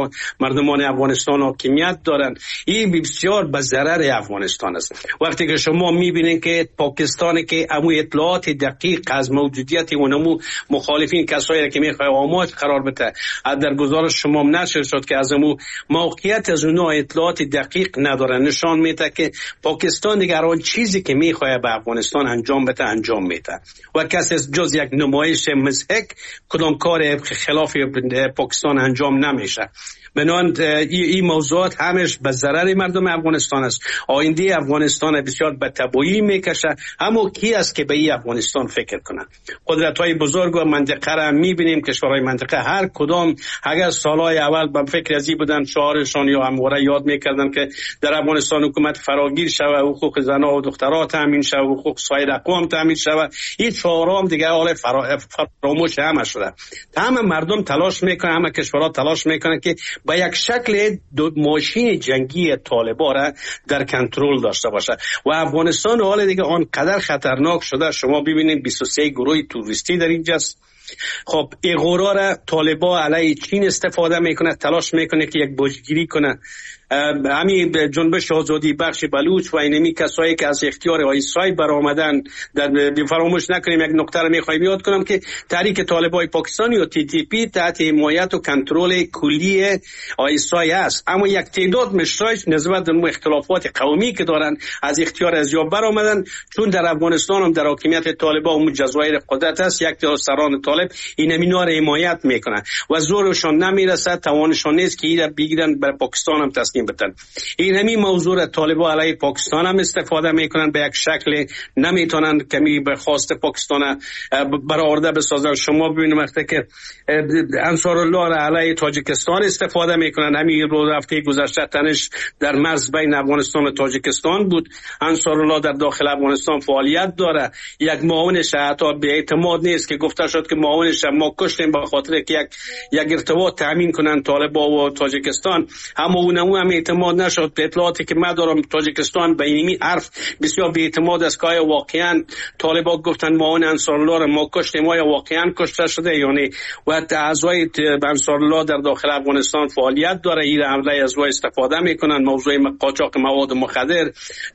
مردمان افغانستان حاکمیت دارن. این بسیار به ضرر افغانستان است. وقتی که شما میبینین که پاکستان که امو اطلاعات دقیق از موجودیت اونمو مخالفین کسایی که میخواد آماج قرار بده، در گزارش شما نشر شد که از امو موقعیت از اونها اطلاعات دقیق ندارن، نشان میده که پاکستان دیگر آن چیزی که میخواد به افغانستان انجام بده انجام میده و کسی جز یک نمایش مضحک کدام کار خلاف پاکستان انجام نمیشه. بنابراین این موضوعات همش به ضرر مردم افغانستان است. آینده افغانستان بسیار به تباهی میکشه. اما کی است که به این افغانستان فکر کنند؟ قدرت‌های بزرگ و منطقه را میبینیم، کشورهای منطقه هر کدام اگر سالهای اول به فکر ازی بودن شعارشان یا همواره یاد میکردن که در افغانستان حکومت فراگیر شود، حقوق زنان و دخترها تامین شود، حقوق سایر اقوام تامین شود، این شعارها هم دیگه حال فراموش همه شده. همه مردم تلاش میکنن، همه کشورها تلاش میکنن که با یک شکل ماشین جنگی طالبان را در کنترل داشته باشه و افغانستان حال دیگه آنقدر خطرناک شده. شما ببینید 23 گروه توریستی در اینجاست. خب ایغورا را طالبان علیه چین استفاده میکنه، تلاش میکنه که یک بوجگیری کنه. همین جنبش آزادی بخش بلوچ و اینمی کسایی که از اختیار آیسای برآمدن، در فراموش نکنیم یک نکته رو میخوایم یاد کنم که تحریک طالبان پاکستانی و TTP تحت حمایت و کنترل کلی آیسای است، اما یک تعداد مشرایش نسبت به اختلافات قومی که دارن از اختیار ازیاب برآمدن، چون در افغانستان هم در حاکمیت طالبان و جزایر قدرت است، یک تعداد سران طالب اینمینا را حمایت میکنن و زورشان نمیرسه، توانشان نیست که اینا بگیرن بر پاکستان هم تسلیم تسلیم بتن. این همین موضوع را طالبان علیه پاکستان هم استفاده میکنن، به یک شکل نمیتونن کمی به خواست پاکستان برآورده بسازن. شما ببینید وقتی که انصار الله را علیه تاجیکستان استفاده میکنن، همین روز هفته گذشته تنش در مرز بین افغانستان و تاجیکستان بود. انصار الله در داخل افغانستان فعالیت داره، یک معاونش حتی به اعتماد نیست که گفته شد که معاونش ما کشتیم به خاطر که یک ارتباط تامین کنن طالبان و تاجیکستان، اما اون هم اعتماد نشد. به اطلاعاتی که من دارم تاجیکستان به این حرف بسیار بی اعتماد است که آیا واقعا طالبان گفتن معاون انصار الله را ما کشتیم، آیا واقعا کشته شده یعنی و اعضای انصار الله در داخل افغانستان فعالیت داره، این حمله از استفاده میکنن. موضوع قاچاق مواد مخدر،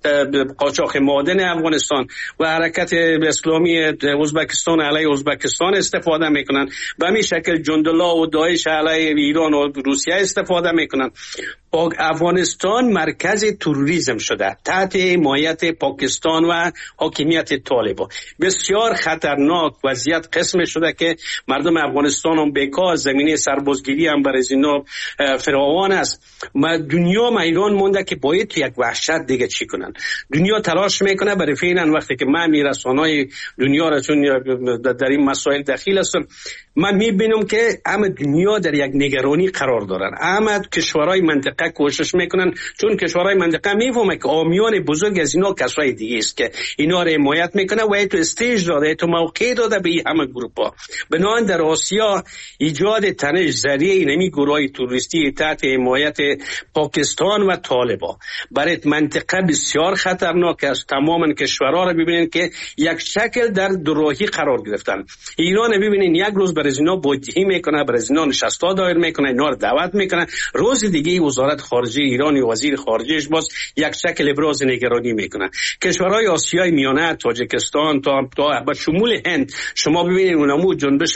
قاچاق معادن افغانستان و حرکت اسلامی ازبکستان علیه ازبکستان استفاده میکنن. به همین شکل جندالله و داعش علیه ایران و روسیه استفاده میکنن. افغانستان مرکز تروریسم شده تحت حمایت پاکستان و حاکمیت طالبان. بسیار خطرناک وضعیت قسم شده که مردم افغانستان هم بیکار، زمینه سربازگیری هم برای اینا فراوان است. دنیا ایران مونده که باید تو یک وحشت دیگه چی کنن. دنیا تلاش میکنه برای فعلا وقتی که من رسانه‌های دنیا را چون در این مسائل دخیل هستم، من میبینم که همه دنیا در یک نگرانی قرار دارن. همه کشورهای منطقه کوشش میکنن، چون کشورهای منطقه میفهمه که عامیان بزرگ از اینا کسای دیگه است که اینا را حمایت میکنه و تو استیج داده، تو موقع داده به همه گروپا. بنابراین در آسیا ایجاد تنش ذریعه نمی گروهای توریستی تحت حمایت پاکستان و طالبان برای منطقه بسیار خطرناک است. تماما کشورها را ببینید که یک شکل در دوراهی قرار گرفتن. ایران ببینید یک روز برای اینا بودجه میکنه، برای اینا نشستا دایر میکنه، اینا رو دعوت میکنه، روز دیگه وزارت خارجه ایران و وزیر خارجهش باز یک شکل ابراز نگرانی میکنه. کشورهای آسیای میانه، تاجیکستان تا به شمول هند، شما ببینید اونمو جنبش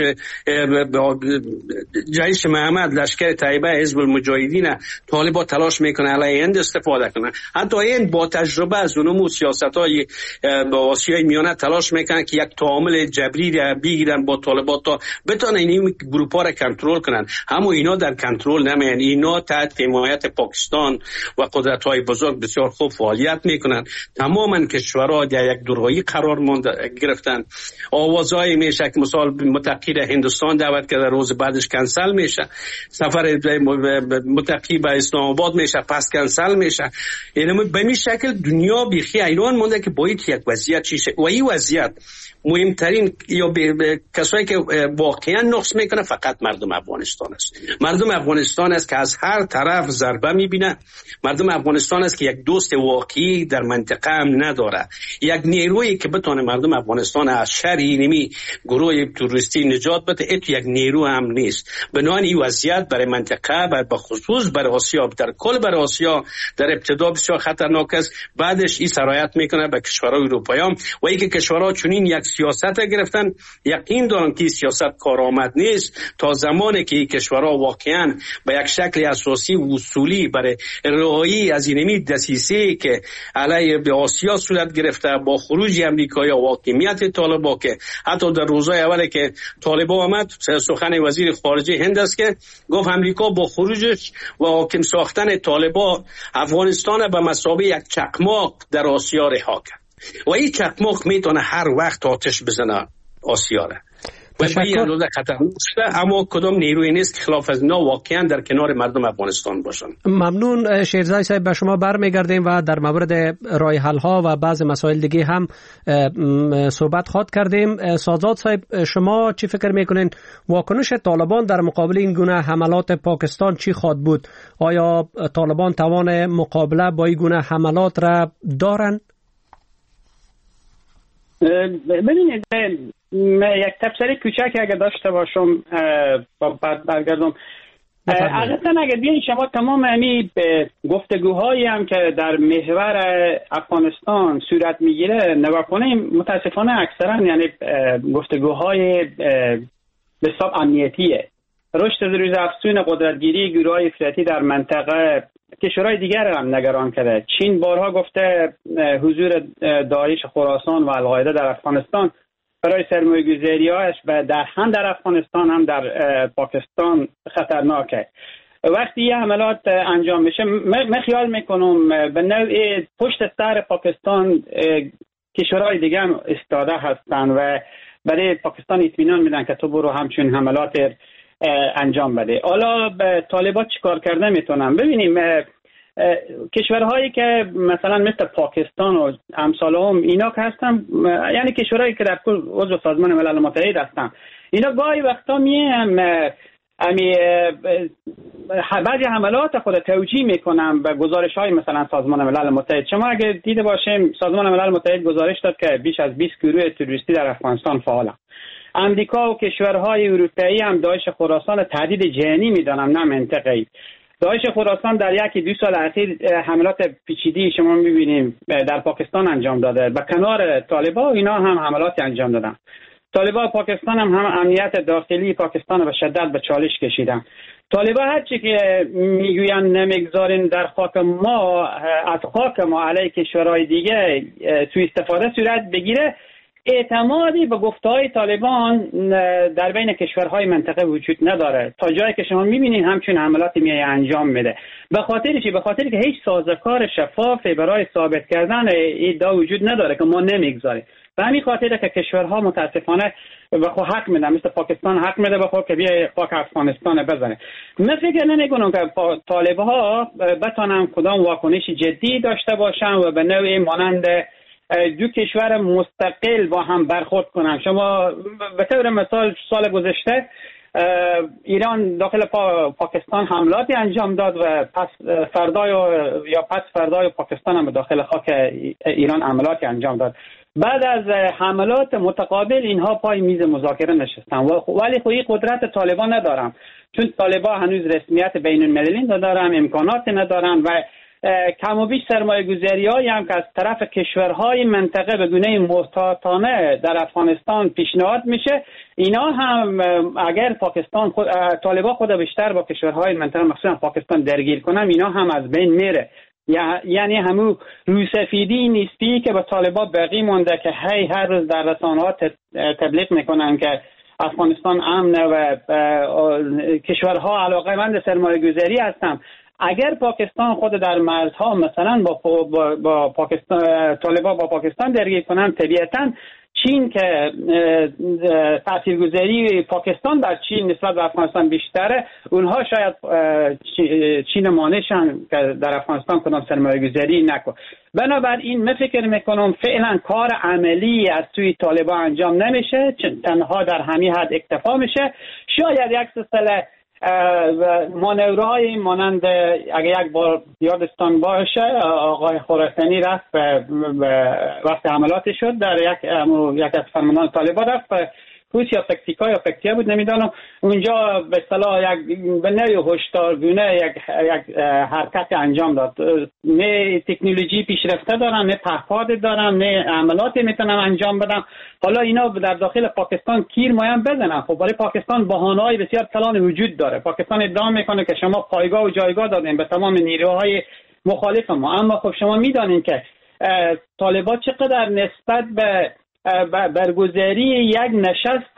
جیش محمد، لشکر طیبه، حزب المجاهدین، طالبان تلاش میکنه علیه هند استفاده کنه. حتی هند با تجربه از اونمو سیاست‌های با آسیای میانه تلاش میکنه که یک تعامل جبری را بگیرن با طالبان تا بتونن این گروپ‌ها را کنترل کنن. اما اینا در کنترل نمیان، اینا تحت حمایت پاکستان و قدرت‌های بزرگ بسیار خوب فعالیت میکنن. تماما کشورها در یک دوراهی قرار گرفتن. آوازهای میشه که مثال متقی هندوستان دعوت کرده، روز بعدش کنسل میشه. سفر متقی به اسلام آباد میشه، پس کنسل میشه. یعنی به این شکل دنیا بیخی ایران مونده که باید یک وضعیت چیشه و این وضعیت مهمترین یا کسایی که واقعا نقص میکنه فقط مردم افغانستان است. مردم افغانستان است که از هر طرف ضربه میبینه. مردم افغانستان است که یک دوست واقعی در منطقه هم نداره. یک نیرویی که بتونه مردم افغانستان از شر اینمی گروه توریستی نجات بده، ات یک نیرو هم نیست. بنابراین این وضعیت برای منطقه و به خصوص برای آسیا، در کل برای آسیا در ابتدا بسیار خطرناک است. بعدش این سرایت میکنه به کشورهای اروپایی و اینکه کشورها چنین یک سیاست گرفتن، یقین دارم که سیاست کارآمد نیست تا زمانی که این کشورها واقعا به یک شکل اساسی و اصولی برای رهایی از اینمی دسیسه که علیه به آسیا صورت گرفته با خروج امریکایی و حاکمیت طالبان، که حتی در روزهای اول که طالبان آمد سخن وزیر خارجه هند است که گفت امریکا با خروجش و حاکم ساختن طالبان افغانستان به مثابه یک چکماق در آسیا رها کرد و این چکماق میتونه هر وقت آتش بزنه آسیا را. و به این اندازه خطرناک شده، اما کدام نیروی نیست که خلاف از اینا واقعا در کنار مردم افغانستان باشن. ممنون شیرزای صاحب، به شما برمیگردیم و در مورد راه حل ها و بعض مسائل دیگه هم صحبت خواهد کردیم. سازاد صاحب، شما چی فکر میکنین واکنش طالبان در مقابل این گونه حملات پاکستان چی خواهد بود؟ آیا طالبان توان مقابله با این گونه حملات را دارن؟ ببینید یک تبصره کوچک اگه داشته باشم بعد برگردم. عادتا اگر بیاین شما تمام امی گفتگوهایی هم که در محور افغانستان صورت میگیره نگاه کنیم، متاسفانه اکثرا یعنی گفتگوهای به حساب امنیتیه. رشد روز افزون قدرتگیری گروه‌های افراطی در منطقه کشورهای دیگر هم نگران کرده. چین بارها گفته حضور داعش خراسان و القاعده در افغانستان برای سرمایه‌گذاری‌هاش هم در افغانستان هم در پاکستان خطرناکه. وقتی یه حملات انجام بشه من خیال میکنم به نوع پشت سر پاکستان کشورهای دیگه هم استاده هستن و برای پاکستان اطمینان میدن که تو برو همچون حملات انجام بده. حالا به طالبان چیکار کرده میتونن ببینیم. کشورهایی که مثلا مثل پاکستان و امثالهم اینا که هستن، یعنی کشورهایی که در کل عضو سازمان ملل متحد هستن، اینا گاهی وقتا بعضی حملات خود توجیه میکنن به گزارش های مثلا سازمان ملل متحد. شما اگه دیده باشیم سازمان ملل متحد گزارش داد که بیش از 20 گروه تروریستی در افغانستان فعالن. امریکا و کشورهای اروپایی هم داعش خراسان تهدید جهانی میدانن نه منطقه‌ای. داعش خراسان در 1-2 سال اخیر حملات پیچیده‌ای شما می‌بینیم در پاکستان انجام داده. به کنار طالبان اینا هم حملات انجام دادن. طالبان پاکستان هم امنیت داخلی پاکستان به شدت به چالش کشیدن. طالبان هرچی که میگویند نمیگذارین در خاک ما از خاک ما علیه کشورهای دیگه سوء استفاده صورت بگیره، اعتمادی به گفته‌های طالبان در بین کشورهای منطقه وجود نداره. تا جایی که شما می‌بینید همچین حملاتی میای انجام میده. به خاطری که هیچ سازوکار شفافی برای ثابت کردن ادعا وجود نداره که ما نمیگذاریم. به همین خاطر که کشورها متاسفانه به خود حق میدن، مثل پاکستان حق میده به خود که بیای خاک افغانستان بزنه. من فکر نمی‌کنم که طالب‌ها بتونن کدام واکنش جدی داشته باشن و به نوعی مانند دو کشور مستقل با هم برخورد کنن. شما به طور مثال سال گذشته ایران داخل پاکستان حملاتی انجام داد و پس فردای پاکستان هم داخل خاک ایران حملاتی انجام داد. بعد از حملات متقابل اینها پای میز مذاکره نشستن ولی خودی قدرت طالبان ندارن، چون طالبان هنوز رسمیت بین المللی ندارن، امکانات ندارن و کم و بیش سرمایه گذاری هایی هم که از طرف کشورهای منطقه به گونه محتاطانه در افغانستان پیشنهاد میشه، اینا هم اگر طالبان خود بیشتر با کشورهای منطقه مخصوصا پاکستان درگیر کنن اینا هم از بین میره. یعنی همون روسفیدی نیستی که به طالبان باقی مونده که هر روز در رسانه‌ها تبلیغ میکنن که افغانستان امنه و کشورها علاقه‌مند سرمایه‌گذاری هستن. اگر پاکستان خود در مرزها مثلا با پاکستان طالبان با پاکستان درگیر کنن، طبیعتاً چین که تاثیرگذاری پاکستان در چین نسبت به افغانستان بیشتره، اونها شاید چین مانعشن که در افغانستان کدام سرمایه‌گذاری نکنه. بنابراین من فکر میکنم فعلا کار عملی از سوی طالبان انجام نمیشه، تنها در همین حد اکتفا میشه. شاید یک سلسله مانورهای مانند اگه یک بار یادستان باشه آقای خراسانی رفت وقت حملات شد در یک از فرماندهان طالبان رفت کوس یا فکتیا بود نمیدانم، اونجا به اصطلاح به نوع هشدارگونه یک حرکت انجام داد. نه تکنولوژی پیشرفته دارن، نه پهپاد دارن، نه عملاتی میتونن انجام بدن. حالا اینا در داخل پاکستان کیر مایم بزنن. خب برای پاکستان بهانه‌های بسیار کلان وجود داره. پاکستان ادعا میکنه که شما پایگاه و جایگاه دادین به تمام نیروهای مخالف ما، اما خب شما میدانین که طالبان چقدر نسبت به برگزاری یک نشست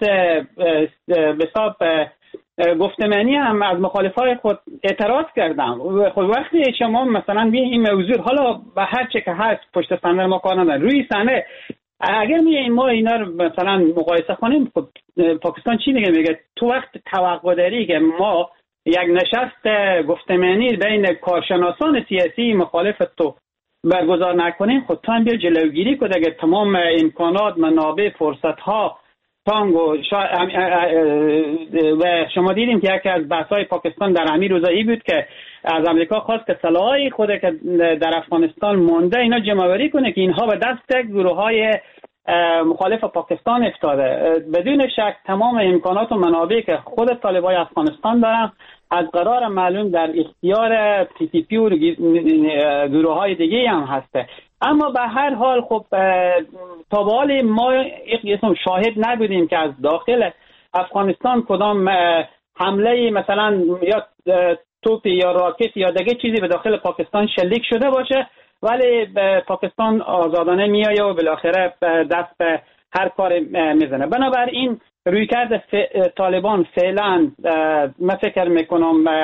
به حساب گفتمانی هم از مخالفای خود اعتراض کردن. خب وقتی شما مثلا این موضوع حالا به هر چه که هست پشت صحنه ما کار ندارن، روی صحنه اگر ما اینا رو مثلا مقایسه کنیم، خب پاکستان چی میگه تو وقت توقع داری که ما یک نشست گفتمانی بین کارشناسان سیاسی مخالف تو برگزار نکنیم، خود تو هم بیا جلوگیری کنه که تمام امکانات، منابع، فرصت‌ها تانگ و شما دیدیم که یکی از بحث‌های پاکستان در همین روزایی بود که از امریکا خواست که سلاحی خود که در افغانستان مونده اینا جمع‌آوری کنه که اینها به دست گروه‌های مخالف پاکستان افتاده. بدون شک تمام امکانات و منابعی که خود طالبان افغانستان دارن از قرار معلوم در اختیار PTP و گروه‌های دیگه هم هسته. اما به هر حال خب تا به حال ما شاهد نبودیم که از داخل افغانستان کدام حمله مثلا یا توپ یا راکت یا دیگه چیزی به داخل پاکستان شلیک شده باشه، ولی پاکستان آزادانه میایه و بالاخره دست به هر کار میزنه. بنابراین رویکرد طالبان فعلا من فکر میکنم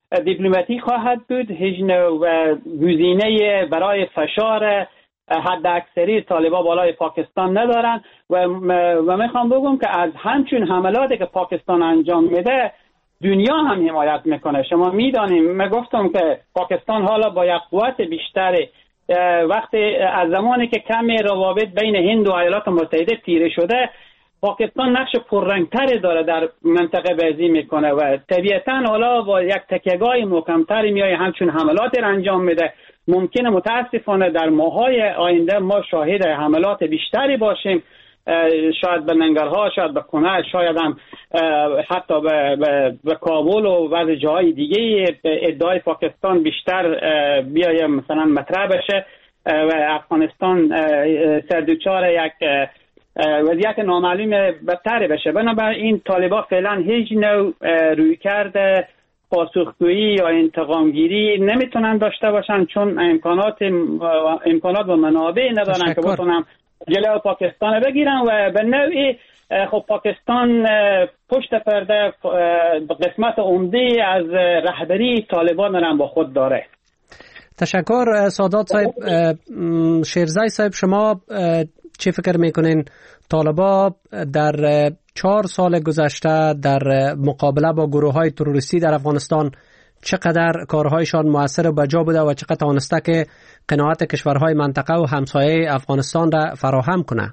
دیپلماتیک خواهد بود. هیچ نوع گزینه برای فشار حد اکثری طالبان بالای پاکستان ندارن و میخوام بگم که از همچون حملاتی که پاکستان انجام میده دنیا هم حمایت میکنه. شما میدانیم، من گفتم که پاکستان حالا با یک قوت بیشتری وقتی از زمانی که کمی روابط بین هند و ایالات متحده تیره شده، پاکستان نقش پررنگتری داره در منطقه بازی میکنه و طبیعتاً حالا با یک تکیه‌گاه محکمتری میای همچون حملاتی را انجام میده. ممکنه متاسفانه در ماهای آینده ما شاهد حملات بیشتری باشیم، شاید به ننگرها، شاید به کنه، شاید هم حتی به کابل و بعضی جاهای دیگه ادعای پاکستان بیشتر بیایه مثلا مطرح بشه و افغانستان سردوچار یک وضعیت نامعلوم بدتری بشه. بنابراین طالبان فعلا هیچ نوع رویکرد پاسخگویی یا انتقامگیری نمیتونن داشته باشن، چون امکانات و منابع ندارن که بتونن جلوی پاکستان بگیرن و به نوعی خب پاکستان پشت پرده قسمت عمده از رهبری طالبان هم با خود داره. تشکر سادات صاحب. شیرزای صاحب، شما چی فکر میکنین طالبان در 4 سال گذشته در مقابله با گروه‌های تروریستی در افغانستان چقدر کارهایشان مؤثر و بجا بوده و چقدر توانسته که قناعت کشورهای منطقه و همسایه افغانستان را فراهم کنه؟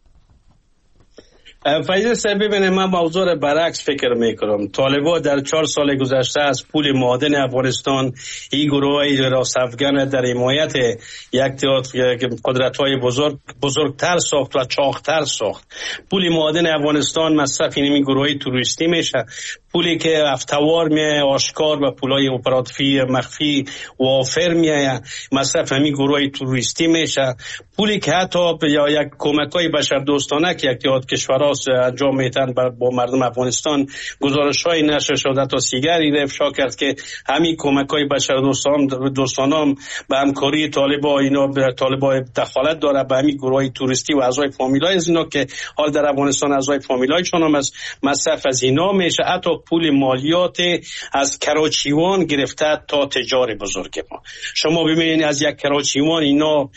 فیض صاحب، ببینید من موضوع را برعکس فکر میکنم. طالبان در 4 سال گذشته از پول معادن افغانستان این گروه‌های راست افغان در حمایت یک قدرت‌های بزرگتر ساخت و چاقتر ساخت. پول معادن افغانستان مصرف این گروه‌های تروریستی میشه، پولی که افتوار میایه آشکار و پولای اپراتیفی مخفی وافر میایه مصرف همین گروه‌های تروریستی میشه، پولی که حتی یا یک کمک‌های بشردوستانه که یک کشورها انجام میتن با مردم افغانستان، گزارش‌های نشر شده تا سیگاری افشا کرد که همین کمک‌های بشردوستانه هم به همکاری طالبان اینا به طالبان دخالت داره به همین گروه‌های توریستی و اعضای فامیلای از اینا که حال در افغانستان اعضای فامیلایشون هم از مصرف از اینا میشه. حتی پول مالیات از کراچیوان گرفته تا تجار بزرگ ما. شما ببینید از یک کراچیوان اینا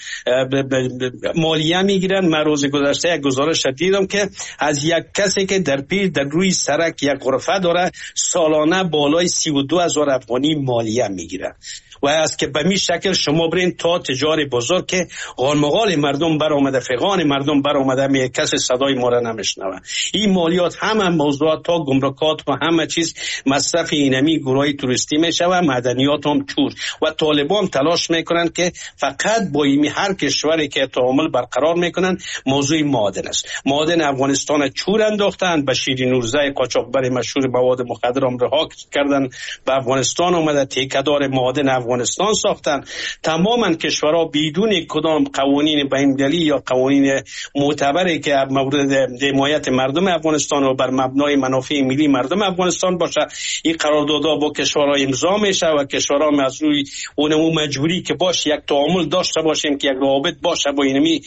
مالیه میگیرن. من روز گذشته یک گزارش دیدم که از یک کسی که در روی سرک یک غرفه داره سالانه بالای 32,000 افغانی مالیه میگیره. و از که به می شکل شما برین تا تجار بزرگ که غالمغال مردم بر آمده، فقان مردم بر آمده، می کسی صدای ما را نمیشنوه. این مالیات همه موضوعات تا گمرکات و همه چیز مصرف اینمی گروهی توریستی میشه و مدنیات هم چور و طالبان تلاش میکنن که فقط با ایمی هر کشوری که تعامل برقرار میکنن موضوع معادن است. معادن افغانستان چور انداختن، بشیر نورزی قاچاقبر مشهور مواد مخدر هم رها کردن، به افغانستان اومده تیکدار معادن افغانستان ساختن. تماما کشورها بدون کدام قوانین بین‌المللی یا قوانین معتبری که مورد حمایت مردم افغانستان و بر مبنای منافع ملی مردم افغانستان باشه، این قراردادها با کشورها امضا میشه و کشورها از روی اونمو مجبوری که باشه یک تعامل داشته باشیم که یک روابط باشه با اینمی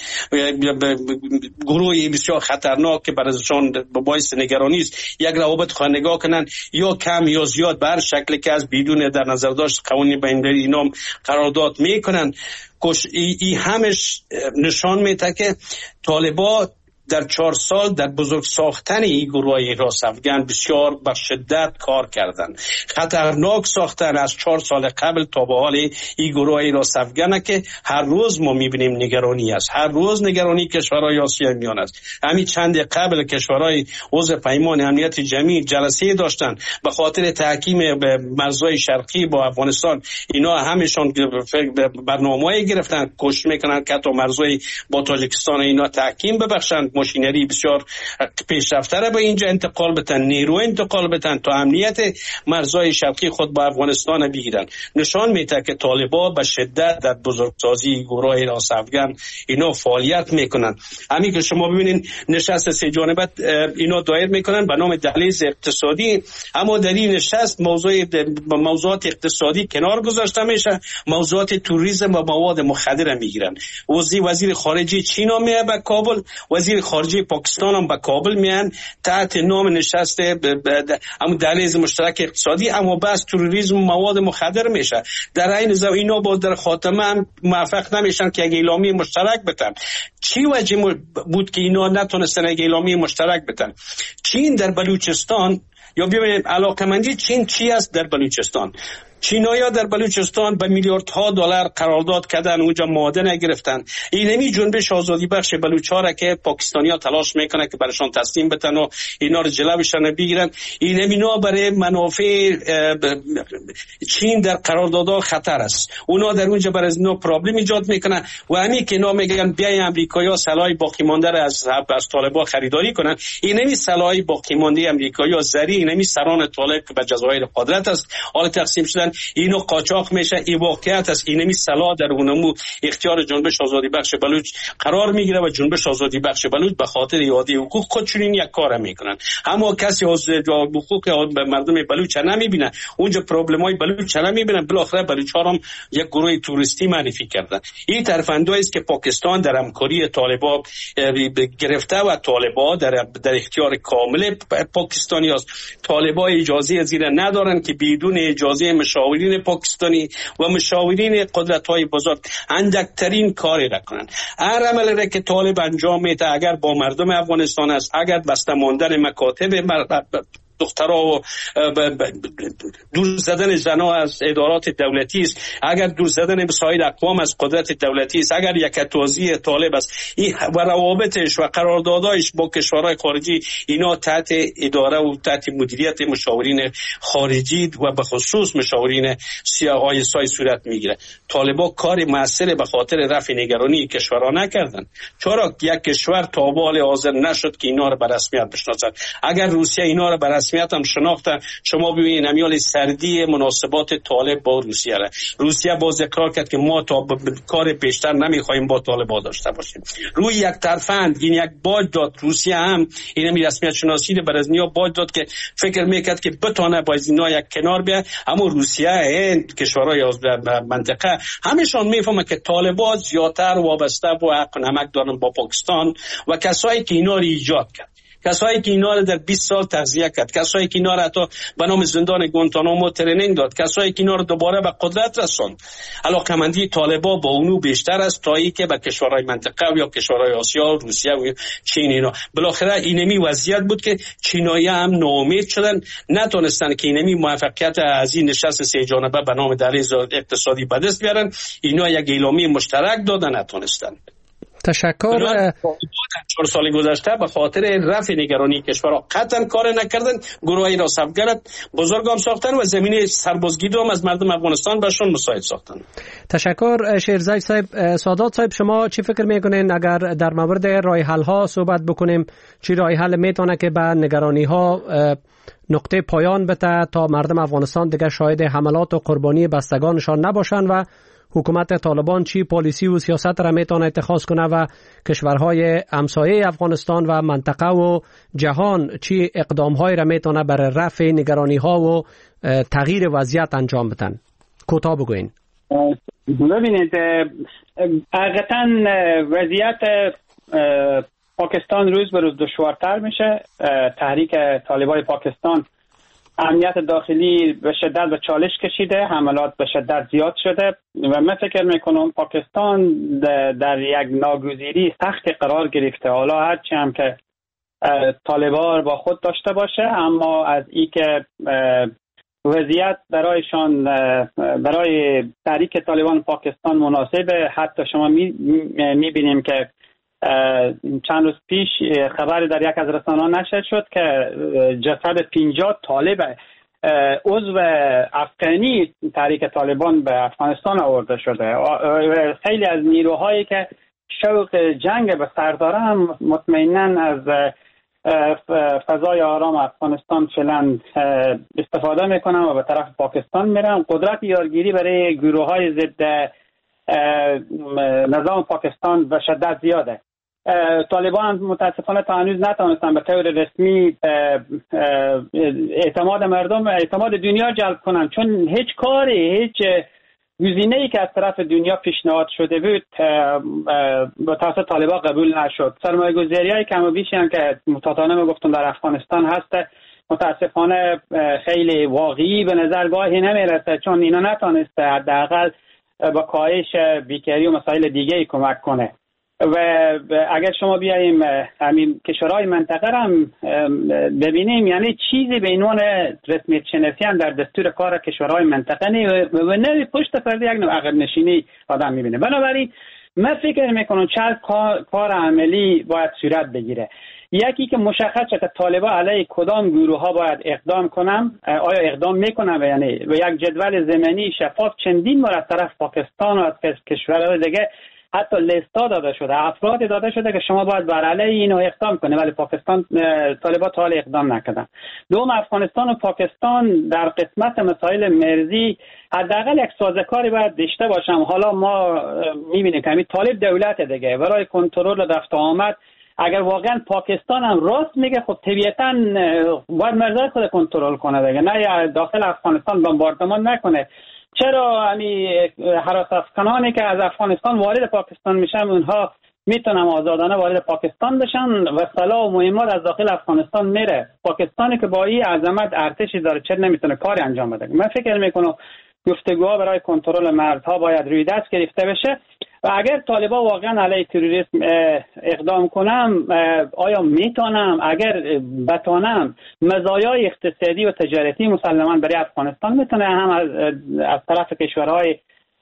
گروهی بسیار خطرناک که برایشان باعث نگرانی است، یک روابط خواهد نگاه کنن یا کم یا زیاد به هر شکلی که از بدون در نظر داشت قوانین بین‌المللی اینا قرارداد میکنن. ای همش نشان میده که طالبان در 4 سال در بزرگ ساختن این گروه‌های راست افغان بسیار با شدت کار کردن، خطرناک ساختن. از 4 سال قبل تا به حال این گروه‌های راست افغان که هر روز ما میبینیم نگرانی است، هر روز نگرانی کشورهای آسیای میان است. همین چند قبل کشورهای عضو پیمان امنیت جمعی جلسه داشتن به خاطر تحکیم به مرزهای شرقی با افغانستان. اینا همشون برنامه‌ای گرفتن کوشش میکنن که تا مرزهای با تاجیکستان اینا تحکیم ببخشن، ماشینری بسیار پیشرفته را به اینجا انتقال بدن، نیرو انتقال بدن تا امنیت مرزهای شرقی خود با افغانستان بگیرن. نشان میده که طالبان به شدت در بزرگسازی گروه راست افغان اینا فعالیت میکنن. همین که شما ببینید نشست 3 جانبه اینا دایر میکنن به نام دهلیز اقتصادی، اما در این نشست موضوعات اقتصادی کنار گذاشته میشه، موضوعات توریسم و مواد مخدر میگیرن. وزیر خارجه چین میاد به کابل، وزیر وزیر خارجه پاکستان هم به کابل میان تحت نام نشسته هم دهلیز مشترک اقتصادی، اما بس تروریسم مواد مخدر میشه. در این زمان اینا با در خاتمه هم موفق نمیشن که یک اعلامیه مشترک بتن. چی وجه بود که اینا نتونستن یک اعلامیه مشترک بتن؟ چین در بلوچستان، یا ببینید علاقمندی چین چی است در بلوچستان؟ چینایا در بلوچستان به میلیاردها دلار قرارداد کردن، اونجا معادن گرفتن. اینمی جنبش آزادی بخش بلوچ‌ها را که پاکستانی‌ها تلاش میکنه که برشان تسلیم بتن و اینا رو جلوشان بگیرن، اینا برای منافع چین در قراردادها خطر است. اونا در اونجا برای اینا پرابلم ایجاد میکنن و همین که اینا میگن بیای امریکایی‌ها سلاح باقی مانده را از طالبان خریداری کنن، اینمی سلاح باقی مانده امریکایی‌ها زری، اینمی سران طالب که به جزایر قدرت است حال تقسیم شدن، اینو قاچاق میشه. این واقعیت است. اینمی سلاح در اونمو اختیار جنبش آزادی بخش بلوچ قرار میگیره و جنبش آزادی بخش بلوچ به خاطر اعاده حقوق خودشون این یک کار میکنن. اما کسی از حقوق مردم بلوچ نمیبینه، اونجا پرابلمای بلوچ نمیبینن. بالاخره بلوچ‌ها هم یک گروه توریستی معرفی کردن. این ترفندایی است که پاکستان در همکاری طالبان گرفته و طالبان در اختیار کامل پاکستانی است. طالبان اجازه زیر ندارن که بدون اجازه مشاورین پاکستانی و مشاورین قدرت‌های بزرگ اندکترین کاری را کنن. هر عملی را که طالب انجام میده، اگر با مردم افغانستان است، اگر بسته ماندن مکاتب دخترها و دور زدن زنها از ادارات دولتی است، اگر دور زدن سایر اقوام از قدرت دولتی است، اگر یک توزیع طالب است و روابطش و قراردادایش با کشورهای خارجی، اینا تحت اداره و تحت مدیریت مشاورین خارجی و به خصوص مشاورین آیسای صورت میگیره. طالبان کار موثر به خاطر رفع نگرانی کشورها نکردن. چرا یک کشور تا حال حاضر نشد که اینا رو به رسمیت بشناسد؟ اگر روسیه اینا رو به رسمیت هم شناختن، شما ببینید امیال سردی مناسبات طالب با روسیه را. روسیه باز اقرار کرد که ما تا کار بیشتر نمیخوایم با طالبان داشته باشیم. روی یک طرفند این یک باج داد. روسیه هم این رسمیت شناسی رو بر از نیا باج داد که فکر میکرد که بتونه با اینا یک کنار بیاد. اما روسیه هند کشورهای از منطقه همشون میفهمه که طالبان زیادتر وابسته با حق نمک دارن با پاکستان و کسایی که اینا رو ایجاد کرد، کسایی که اینا رو در 20 سال تغذیه کرد، کسایی که اینا رو حتی به نام زندان گوانتانامو ترینینگ داد، کسایی که اینا رو دوباره به قدرت رساند. علاقمندی طالبان با اونو بیشتر است تا اینکه به کشورهای منطقه یا کشورهای آسیا، روسیه و چین اینا. بالاخره اینمی وضعیت بود که چینایی‌ها هم ناامید شدن، نتونستن که اینمی موفقیت از این نشست سه جانبه به نام دهلیز اقتصادی به دست بیارن. اینا یک اعلامیه مشترک دادن، نتونستن. تشکر. 4 سال گذشته به خاطر رفع نگرانی کشورها قطعا کار نکردن، گروهی را سبگرد بزرگ هم ساختن و زمینه سربازگیری هم از مردم افغانستان برشون مساعد ساختن. تشکر. شیرزای صاحب، سادات صاحب، شما چی فکر میکنین اگر در مورد راه حل ها صحبت بکنیم، چی راه حل میتونه که به نگرانی ها نقطه پایان بده تا مردم افغانستان دیگه شاهد حملات و قربانی بستگانشان نباشن و حکومت طالبان چی پالیسی و سیاست را میتونه اتخاذ کنه و کشورهای همسایه افغانستان و منطقه و جهان چی اقدامهای را میتونه برای رفع نگرانی ها و تغییر وضعیت انجام بدن؟ کوتاه بگوین. ببینید، حقیقتا وضعیت پاکستان روز به روز دشوارتر میشه. تحریک طالبان پاکستان امنیت داخلی به شدت به چالش کشیده، حملات به شدت زیاد شده و من فکر میکنم پاکستان در یک ناگزیری سخت قرار گرفته. حالا هرچی هم که طالبان با خود داشته باشه، اما از این که وضعیت برایشان، برای تحریک طالبان پاکستان مناسبه. حتی شما میبینیم که چند روز پیش خبر در یک از رسانه‌ها نشر شد که جسد 50 طالب عضو افغانی تحریک طالبان به افغانستان آورده شده. خیلی از نیروهایی که شوق جنگ به سر دارن مطمئناً از فضای آرام افغانستان فعلا استفاده میکنن و به طرف پاکستان میرن. قدرت یارگیری برای گروه‌های ضد نظام پاکستان به شدت زیاده. طالبان متاسفانه تا هنوز نتونستن به طور رسمی اعتماد مردم، اعتماد دنیا جلب کنن، چون هیچ کاری، هیچ گزینه‌ای که از طرف دنیا پیشنهاد شده بود با توسط طالبان قبول نشد. سرمایه‌گذاری‌های کم و بیشی هم که متأسفانه گفتم در افغانستان هست، متاسفانه خیلی واقعی به نظر گاهی نمیرسه، چون اینا نتونسته حداقل با کاهش بیکاری و مسائل دیگه کمک کنه. و اگر شما بیاییم همین کشورهای منطقه هم ببینیم، یعنی چیزی به عنوان رسمیت شناسی هم در دستور کار کشورهای منطقه نیست و نه پشت پرده یک نوع عقب نشینی آدم میبینه. بنابراین من فکر میکنم چند کار عملی باید صورت بگیره. یکی که مشخص شد که طالبان علیه کدام گروه ها باید اقدام کنم، آیا اقدام میکنم یعنی و یک جدول زمانی شفاف چندین بار از طرف پاکستان و از کشورهای دیگه حتی لیستا داده شده، افراد داده شده که شما باید بر علیه اینو اقدام کنه، ولی پاکستان طالبان تا حالا اقدام نکردن. دوم، افغانستان و پاکستان در قسمت مسائل مرزی حداقل یک سازوکاری باید داشته باشم. حالا ما میبینیم که همین طالب دولت دیگه برای کنترل رفت و آمد، اگر واقعا پاکستان هم راست میگه خب طبیعتاً باید مرزهای خود کنترل کنه دیگه، نه داخل افغانستان بمباردمان نکنه. چرا یعنی هراس افغانانی که از افغانستان وارد پاکستان میشن اونها میتونن آزادانه وارد پاکستان بشن و سلاح و مهمات از داخل افغانستان میره؟ پاکستانی که با این عظمت ارتشی داره چرا نمیتونه کاری انجام بده؟ من فکر میکنم گفتگوها برای کنترل مرزها باید روی دست گرفته بشه و اگر طالبان واقعا علیه تروریسم اقدام کنم آیا میتونم؟ اگر بتونم مزایای اقتصادی و تجارتی مسلماً برای افغانستان میتونه هم از طرف کشورهای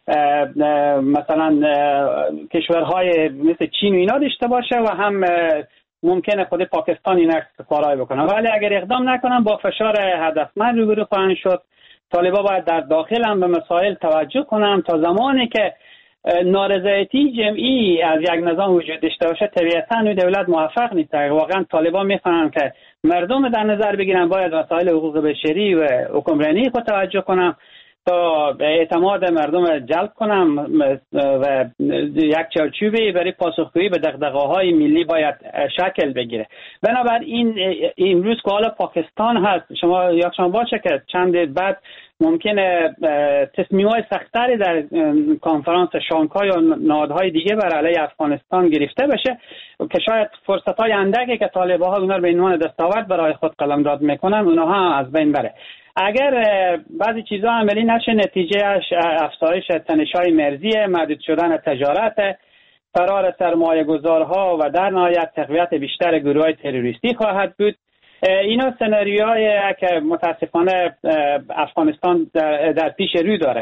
مثلا کشورهای مثل چین و اینا داشته باشه و هم ممکنه خود پاکستان این کارایی بکنه. ولی اگر اقدام نکنم با فشار هدفمند روبرو خواهند شد. طالبان باید در داخل هم به مسائل توجه کنم تا زمانی که نارضایتی جمعی از یک نظام وجود داشته باشه طبیعتاً اون دولت موفق نیست. واقعا طالبان میخوان که مردم در نظر بگیرن، باید مسائل حقوق بشری و حکمرانی خود توجه کنم تا اعتماد مردم جلب کنم و یک چارچوبی برای پاسخگویی به دغدغه‌های ملی باید شکل بگیره. بنابراین امروز که حالا پاکستان هست، شما یادتون باشه که چند بعد ممکنه تصمیم‌های سخت‌تری در کنفرانس شانگهای و نهادهای دیگه بر علیه افغانستان گرفته بشه که شاید فرصت‌های اندکی که طالبان‌ها اونها رو به عنوان دستاورد برای خود قلمداد میکنن اونها از بین بره. اگر بعضی چیزا عملی نشه نتیجهش افزایش تنش‌های مرزی، محدود شدن تجارت، فرار سرمایه‌گذارها و در نهایت تقویت بیشتر گروه‌های تروریستی خواهد بود. اینا سناریوهایی که متاسفانه افغانستان در پیش رو داره.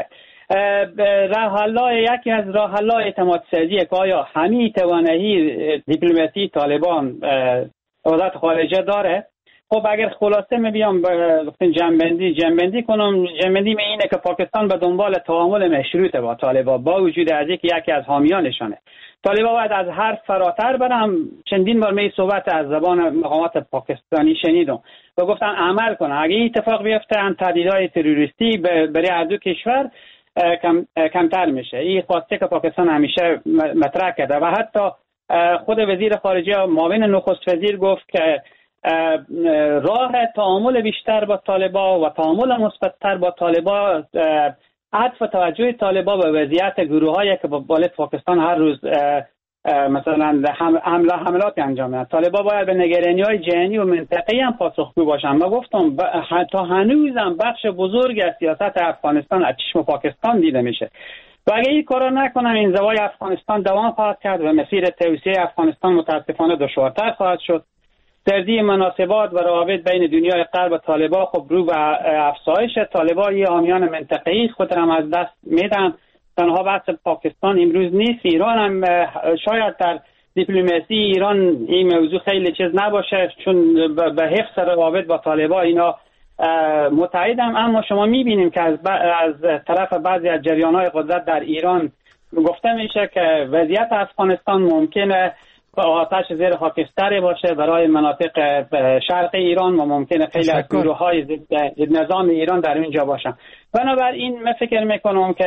یکی از راه حل‌های اعتماد سازی که آیا همین توانایی دیپلماسی طالبان وزارت خارجه داره. خب اگر خلاصه می‌بیام گفتن جنبندی کنم، جنبندی اینه که پاکستان به دنبال تعامل مشروط با طالبان با وجود از یکی از حامیانشانه. طالبان باید از حرف فراتر برم. چندین بار می صحبت از زبان مقامات پاکستانی شنیدم و گفتن عمل کنن. اگه این اتفاق بیفته هم تهدیدهای تروریستی برای هر دو کشور کمتر میشه. این خواسته که پاکستان همیشه مطرح کرده و حتی خود وزیر خارجه معاون نخست وزیر گفت که راه تعامل بیشتر با طالبان و تعامل مثبت‌تر با طالبان عطف توجه طالبان به وضعیت گروه‌هایی که با بالای پاکستان هر روز مثلا حملات انجام میدن. طالبان باید به نگرانی‌های جهانی و منطقه‌ای هم پاسخگو باشن. ما گفتم تا هنوزم بخش بزرگ از سیاست افغانستان از چشم پاکستان دیده میشه و اگه این کارا نکنن انزوای افغانستان دوام خواهد کرد و مسیر توسعه افغانستان متاسفانه دشوارتر خواهد شد. سردی مناسبات و روابط بین دنیای غرب و طالبان خب رو به افزایش. طالبان یه حامیان منطقه‌ای خود هم از دست میدن. تنها بحث پاکستان امروز نیست، ایران هم شاید در دیپلماسی ایران این موضوع خیلی چیز نباشه چون به حفظ روابط با طالبان اینا متحدم. اما شما میبینیم که از طرف بعضی از جریان‌های قدرت در ایران گفته میشه که وضعیت افغانستان ممکنه آتش زیر خاکستری باشه برای مناطق شرق ایران و ممکنه خیلی از گروه‌های ضد نظام ایران در اونجا باشن. بنابراین من فکر میکنم که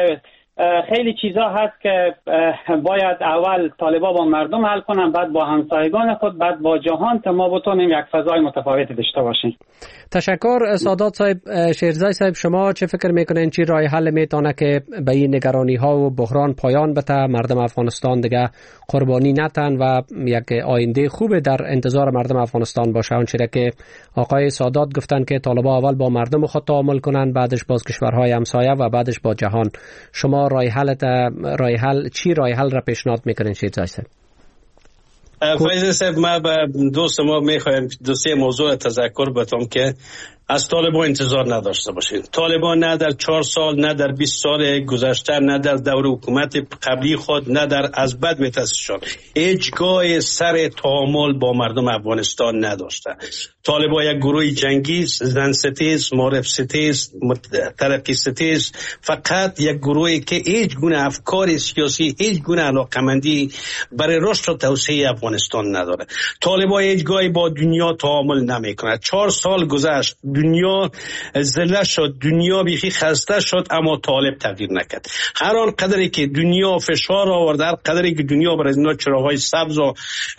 خیلی چیزا هست که باید اول طالبا با مردم حل کنن، بعد با همسایگان خود، بعد با جهان، تا ما بتونیم یک فضای متفاوتی داشته باشیم. تشکر. سادات صاحب، شیرزای صاحب، شما چه فکر میکنین چی راه حل میتونه که به این نگرانی ها و بحران پایان بده، مردم افغانستان دیگه قربانی نتن و یک آینده خوب در انتظار مردم افغانستان باشه؟ اونچه که آقای سادات گفتن که طالبا اول با مردم خود تعامل کنن، بعدش باز کشورهای همسایه و بعدش با جهان. شما راه حل را پیشنهاد میکنین شیرزای صاحب؟ فایز صاحب، ما به دوست ما میخوایم دو سه موضوع تذکر بدم که از طالبان انتظار نداشته باشید. طالبان نه در 4 سال، نه در 20 سال گذشته، نه در دور حکومت قبلی خود، نه در از بد به تاسیسشان هیچگاه سر تعامل با مردم افغانستان نداشته. طالبان یک گروه جنگی، زن ستیز، معرف ستیز، ترقی ستیز، فقط یک گروهی که هیچ گونه افکار سیاسی، هیچ گونه علاقمندی برای رشد و توسعه افغانستان نداره. طالبان هیچگاهی با دنیا تعامل نمیکنه. 4 سال گذشت، دنیا ذله شد، دنیا بیخی خسته شد، اما طالب تغییر نکرد. هر آن قدری که دنیا فشار آورد، هر قدری که دنیا برای اینا چراغ‌های سبز و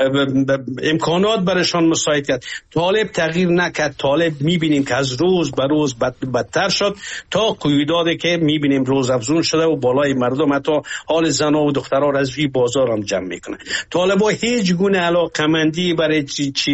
امکانات برایشان مساعد کرد، طالب تغییر نکرد. طالب میبینیم که از روز به روز بدتر شد تا قیوداتی که میبینیم روز افزون شده و بالای مردم حتی حال زنها و دخترها را از وی بازار هم جمع میکنه. طالبا هیچ گونه علاقمندی برای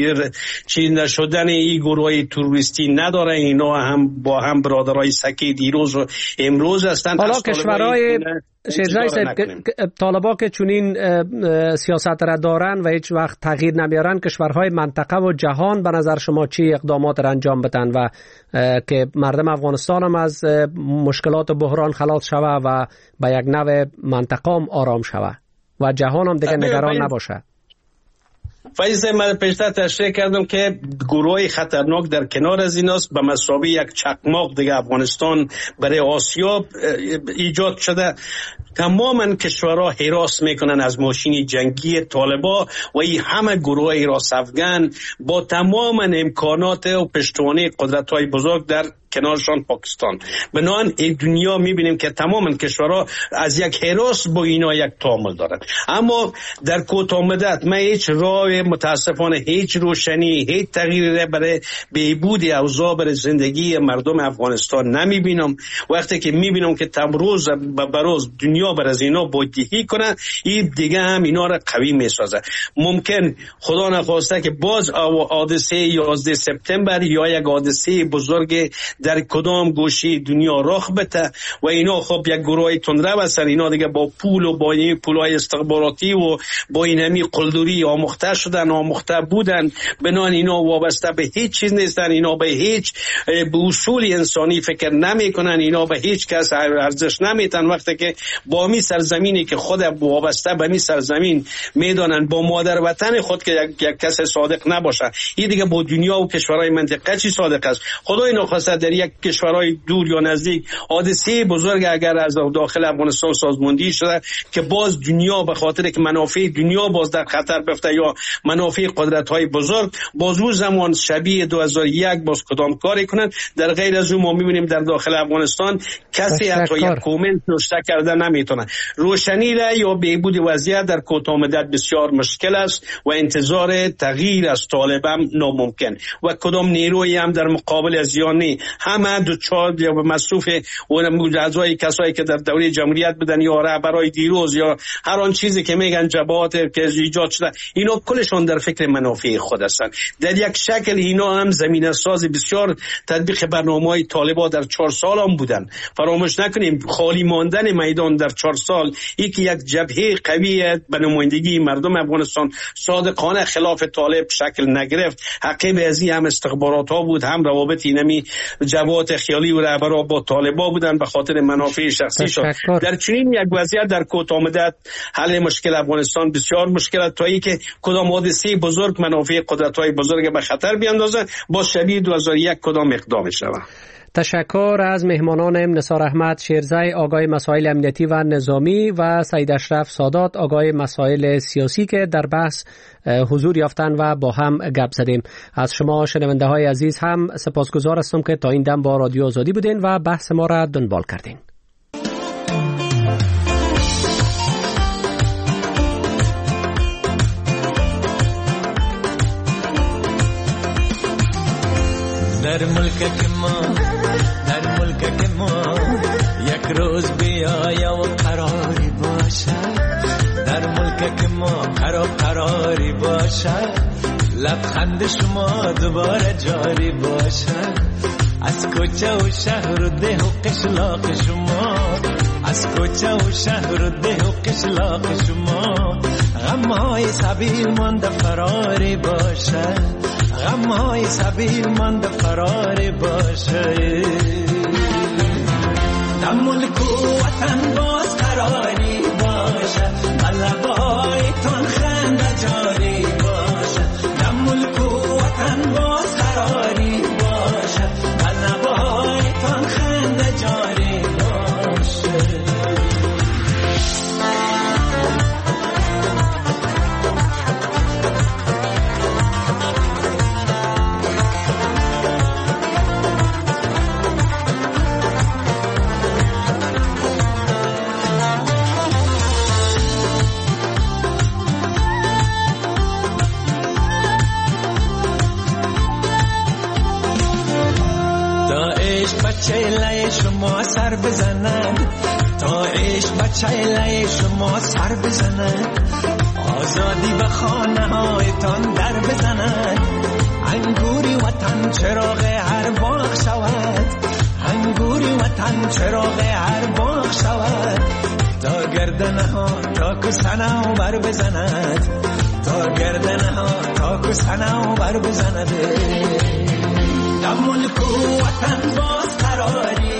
چی نشدن این گروه تروریستی نداره. اینا هم با هم برادرای سکی دیروز و امروز هستند. حالا کشورهای شیرزای صاحب، طالبا که چنین سیاست را دارن و هیچ وقت تغییر نمیارن، کشورهای منطقه و جهان به نظر شما چی اقدامات را انجام بدن و که مردم افغانستان هم از مشکلات بحران خلاص شوه و به یک نوع منطقه هم آرام شوه و جهان هم دیگه نگران نباشه؟ فایز، من پیشتر تشریح کردم که گروه خطرناک در کنار از ایناست، به مثابه یک چقماق دیگه افغانستان برای آسیا ایجاد شده. تماما کشورها حراس میکنن از ماشین جنگی طالبا و این همه گروه حراس افغان با تمام امکانات و پشتوانه قدرت‌های بزرگ در کنارشان پاکستان. بنابراین این دنیا میبینیم که تماما کشورها از یک حراس با اینا یک تعامل دارند. اما در کوتاه مدت من هیچ راه، متاسفانه هیچ روشنی، هیچ تغییری برای بهبود اوضاع برای زندگی مردم افغانستان نمیبینم. وقتی که میبینم که روز به روز دنیا بر از اینا بودجهی کنه، این دیگه هم اینا را قوی میسازه. ممکن خدا نخواسته که باز حادثه 11 سپتامبر یا یک حادثه بزرگ در کدام گوشه دنیا رخ بده و اینا خب یک گروه تندرو هستن. اینا دیگه با پول و با این پولای استخباراتی و با این همی قلدری آموخته شدن، آموخته بودن. بنان اینا وابسته به هیچ چیز نیستن. اینا به هیچ به اصول انسانی فکر نمی کنن. اینا به هیچ کس ارزش نمیتن. وقتی که با می سرزمینی که خود وابسته به می سرزمین میدانن، با مادر وطن خود که یک کس صادق نباشه، این دیگه با دنیا و کشورهای منطقه چی صادق است؟ خدای نخواسته در یک کشورهای دور یا نزدیک حادثه بزرگ اگر از داخل افغانستان سازماندهی شده که باز دنیا به خاطر که منافع دنیا باز در خطر بفته یا منافع قدرت‌های بزرگ، باز او زمان شبیه 2001 باز کدام کاری کنند. در غیر از اون ما می‌بینیم در داخل افغانستان کسی حتی یک کامنت نوشته کرده نمیتونه. روشنی را یا بهبود وضعیت در کوتاه مدت بسیار مشکل است و انتظار تغییر از طالبان ناممکن و کدام نیرویی هم در مقابل از یانی همه دوچار یا مصروف اون اعضای کسایی که در دوره جمهوریت بودن یا رهبرای دیروز یا هر آن چیزی که میگن جبهات که ایجاد شده، اینا کلشون در فکر منافع خود هستند. در یک شکل اینا هم زمینه ساز بسیار تطبیق برنامه‌های طالبان در 4 سال هم بودن. فراموش نکنیم خالی ماندن میدان در 4 سال یک جبهه قوی به نمایندگی مردم افغانستان صادقانه خلاف طالب شکل نگرفت. حقیقت ازی هم استخبارات ها بود، هم روابط اینمی جبهات خیالی و رهبران با طالبان بودن به خاطر منافع شخصی شد. در چنین یک وضعیت در کوتاه مدت حل مشکل افغانستان بسیار مشکل است تا اینکه کدام حادثه بزرگ منافع قدرت‌های بزرگ به خطر بیاندازه با شبیه 2001 کدام اقدام شود. تشکر از مهمانانم نثار احمد شیرزای آگاه مسائل امنیتی و نظامی و سید اشرف سادات آگاه مسائل سیاسی که در بحث حضور یافتن و با هم گپ زدیم. از شما شنونده های عزیز هم سپاسگزار هستم که تا این دم با رادیو آزادی بودین و بحث ما را دنبال کردین. در ملک ما یک روز بیاید و قراری باشد، در ملک ما قراری باشد، لبخند شما دوباره جاری باشد. از کوچه و شهر و ده و قشلاق شما، از کوچه و شهر و ده و قشلاق شما، غمهای سبیل مانده فراری باشد، غمهای سبیل مانده فراری باشد. در ملک و وطن باز قراری باشد، لبایتان خنده جاری باشد. در ملک و وطن باز قراری باشد، لبایتان خنده جاری باشد. چهله شما سر بزنند، تا عشق به چهله شما سر بزنند، آزادی به خانه هایتان در بزنند، انگوری وطن چراغ هر باغ شود، انگوری وطن چراغ هر باغ شود، تا گردنه ها تا کسنه بر بزند، تا گردنه ها تا کسنه بر بزند. در ملک و وطن باز قراری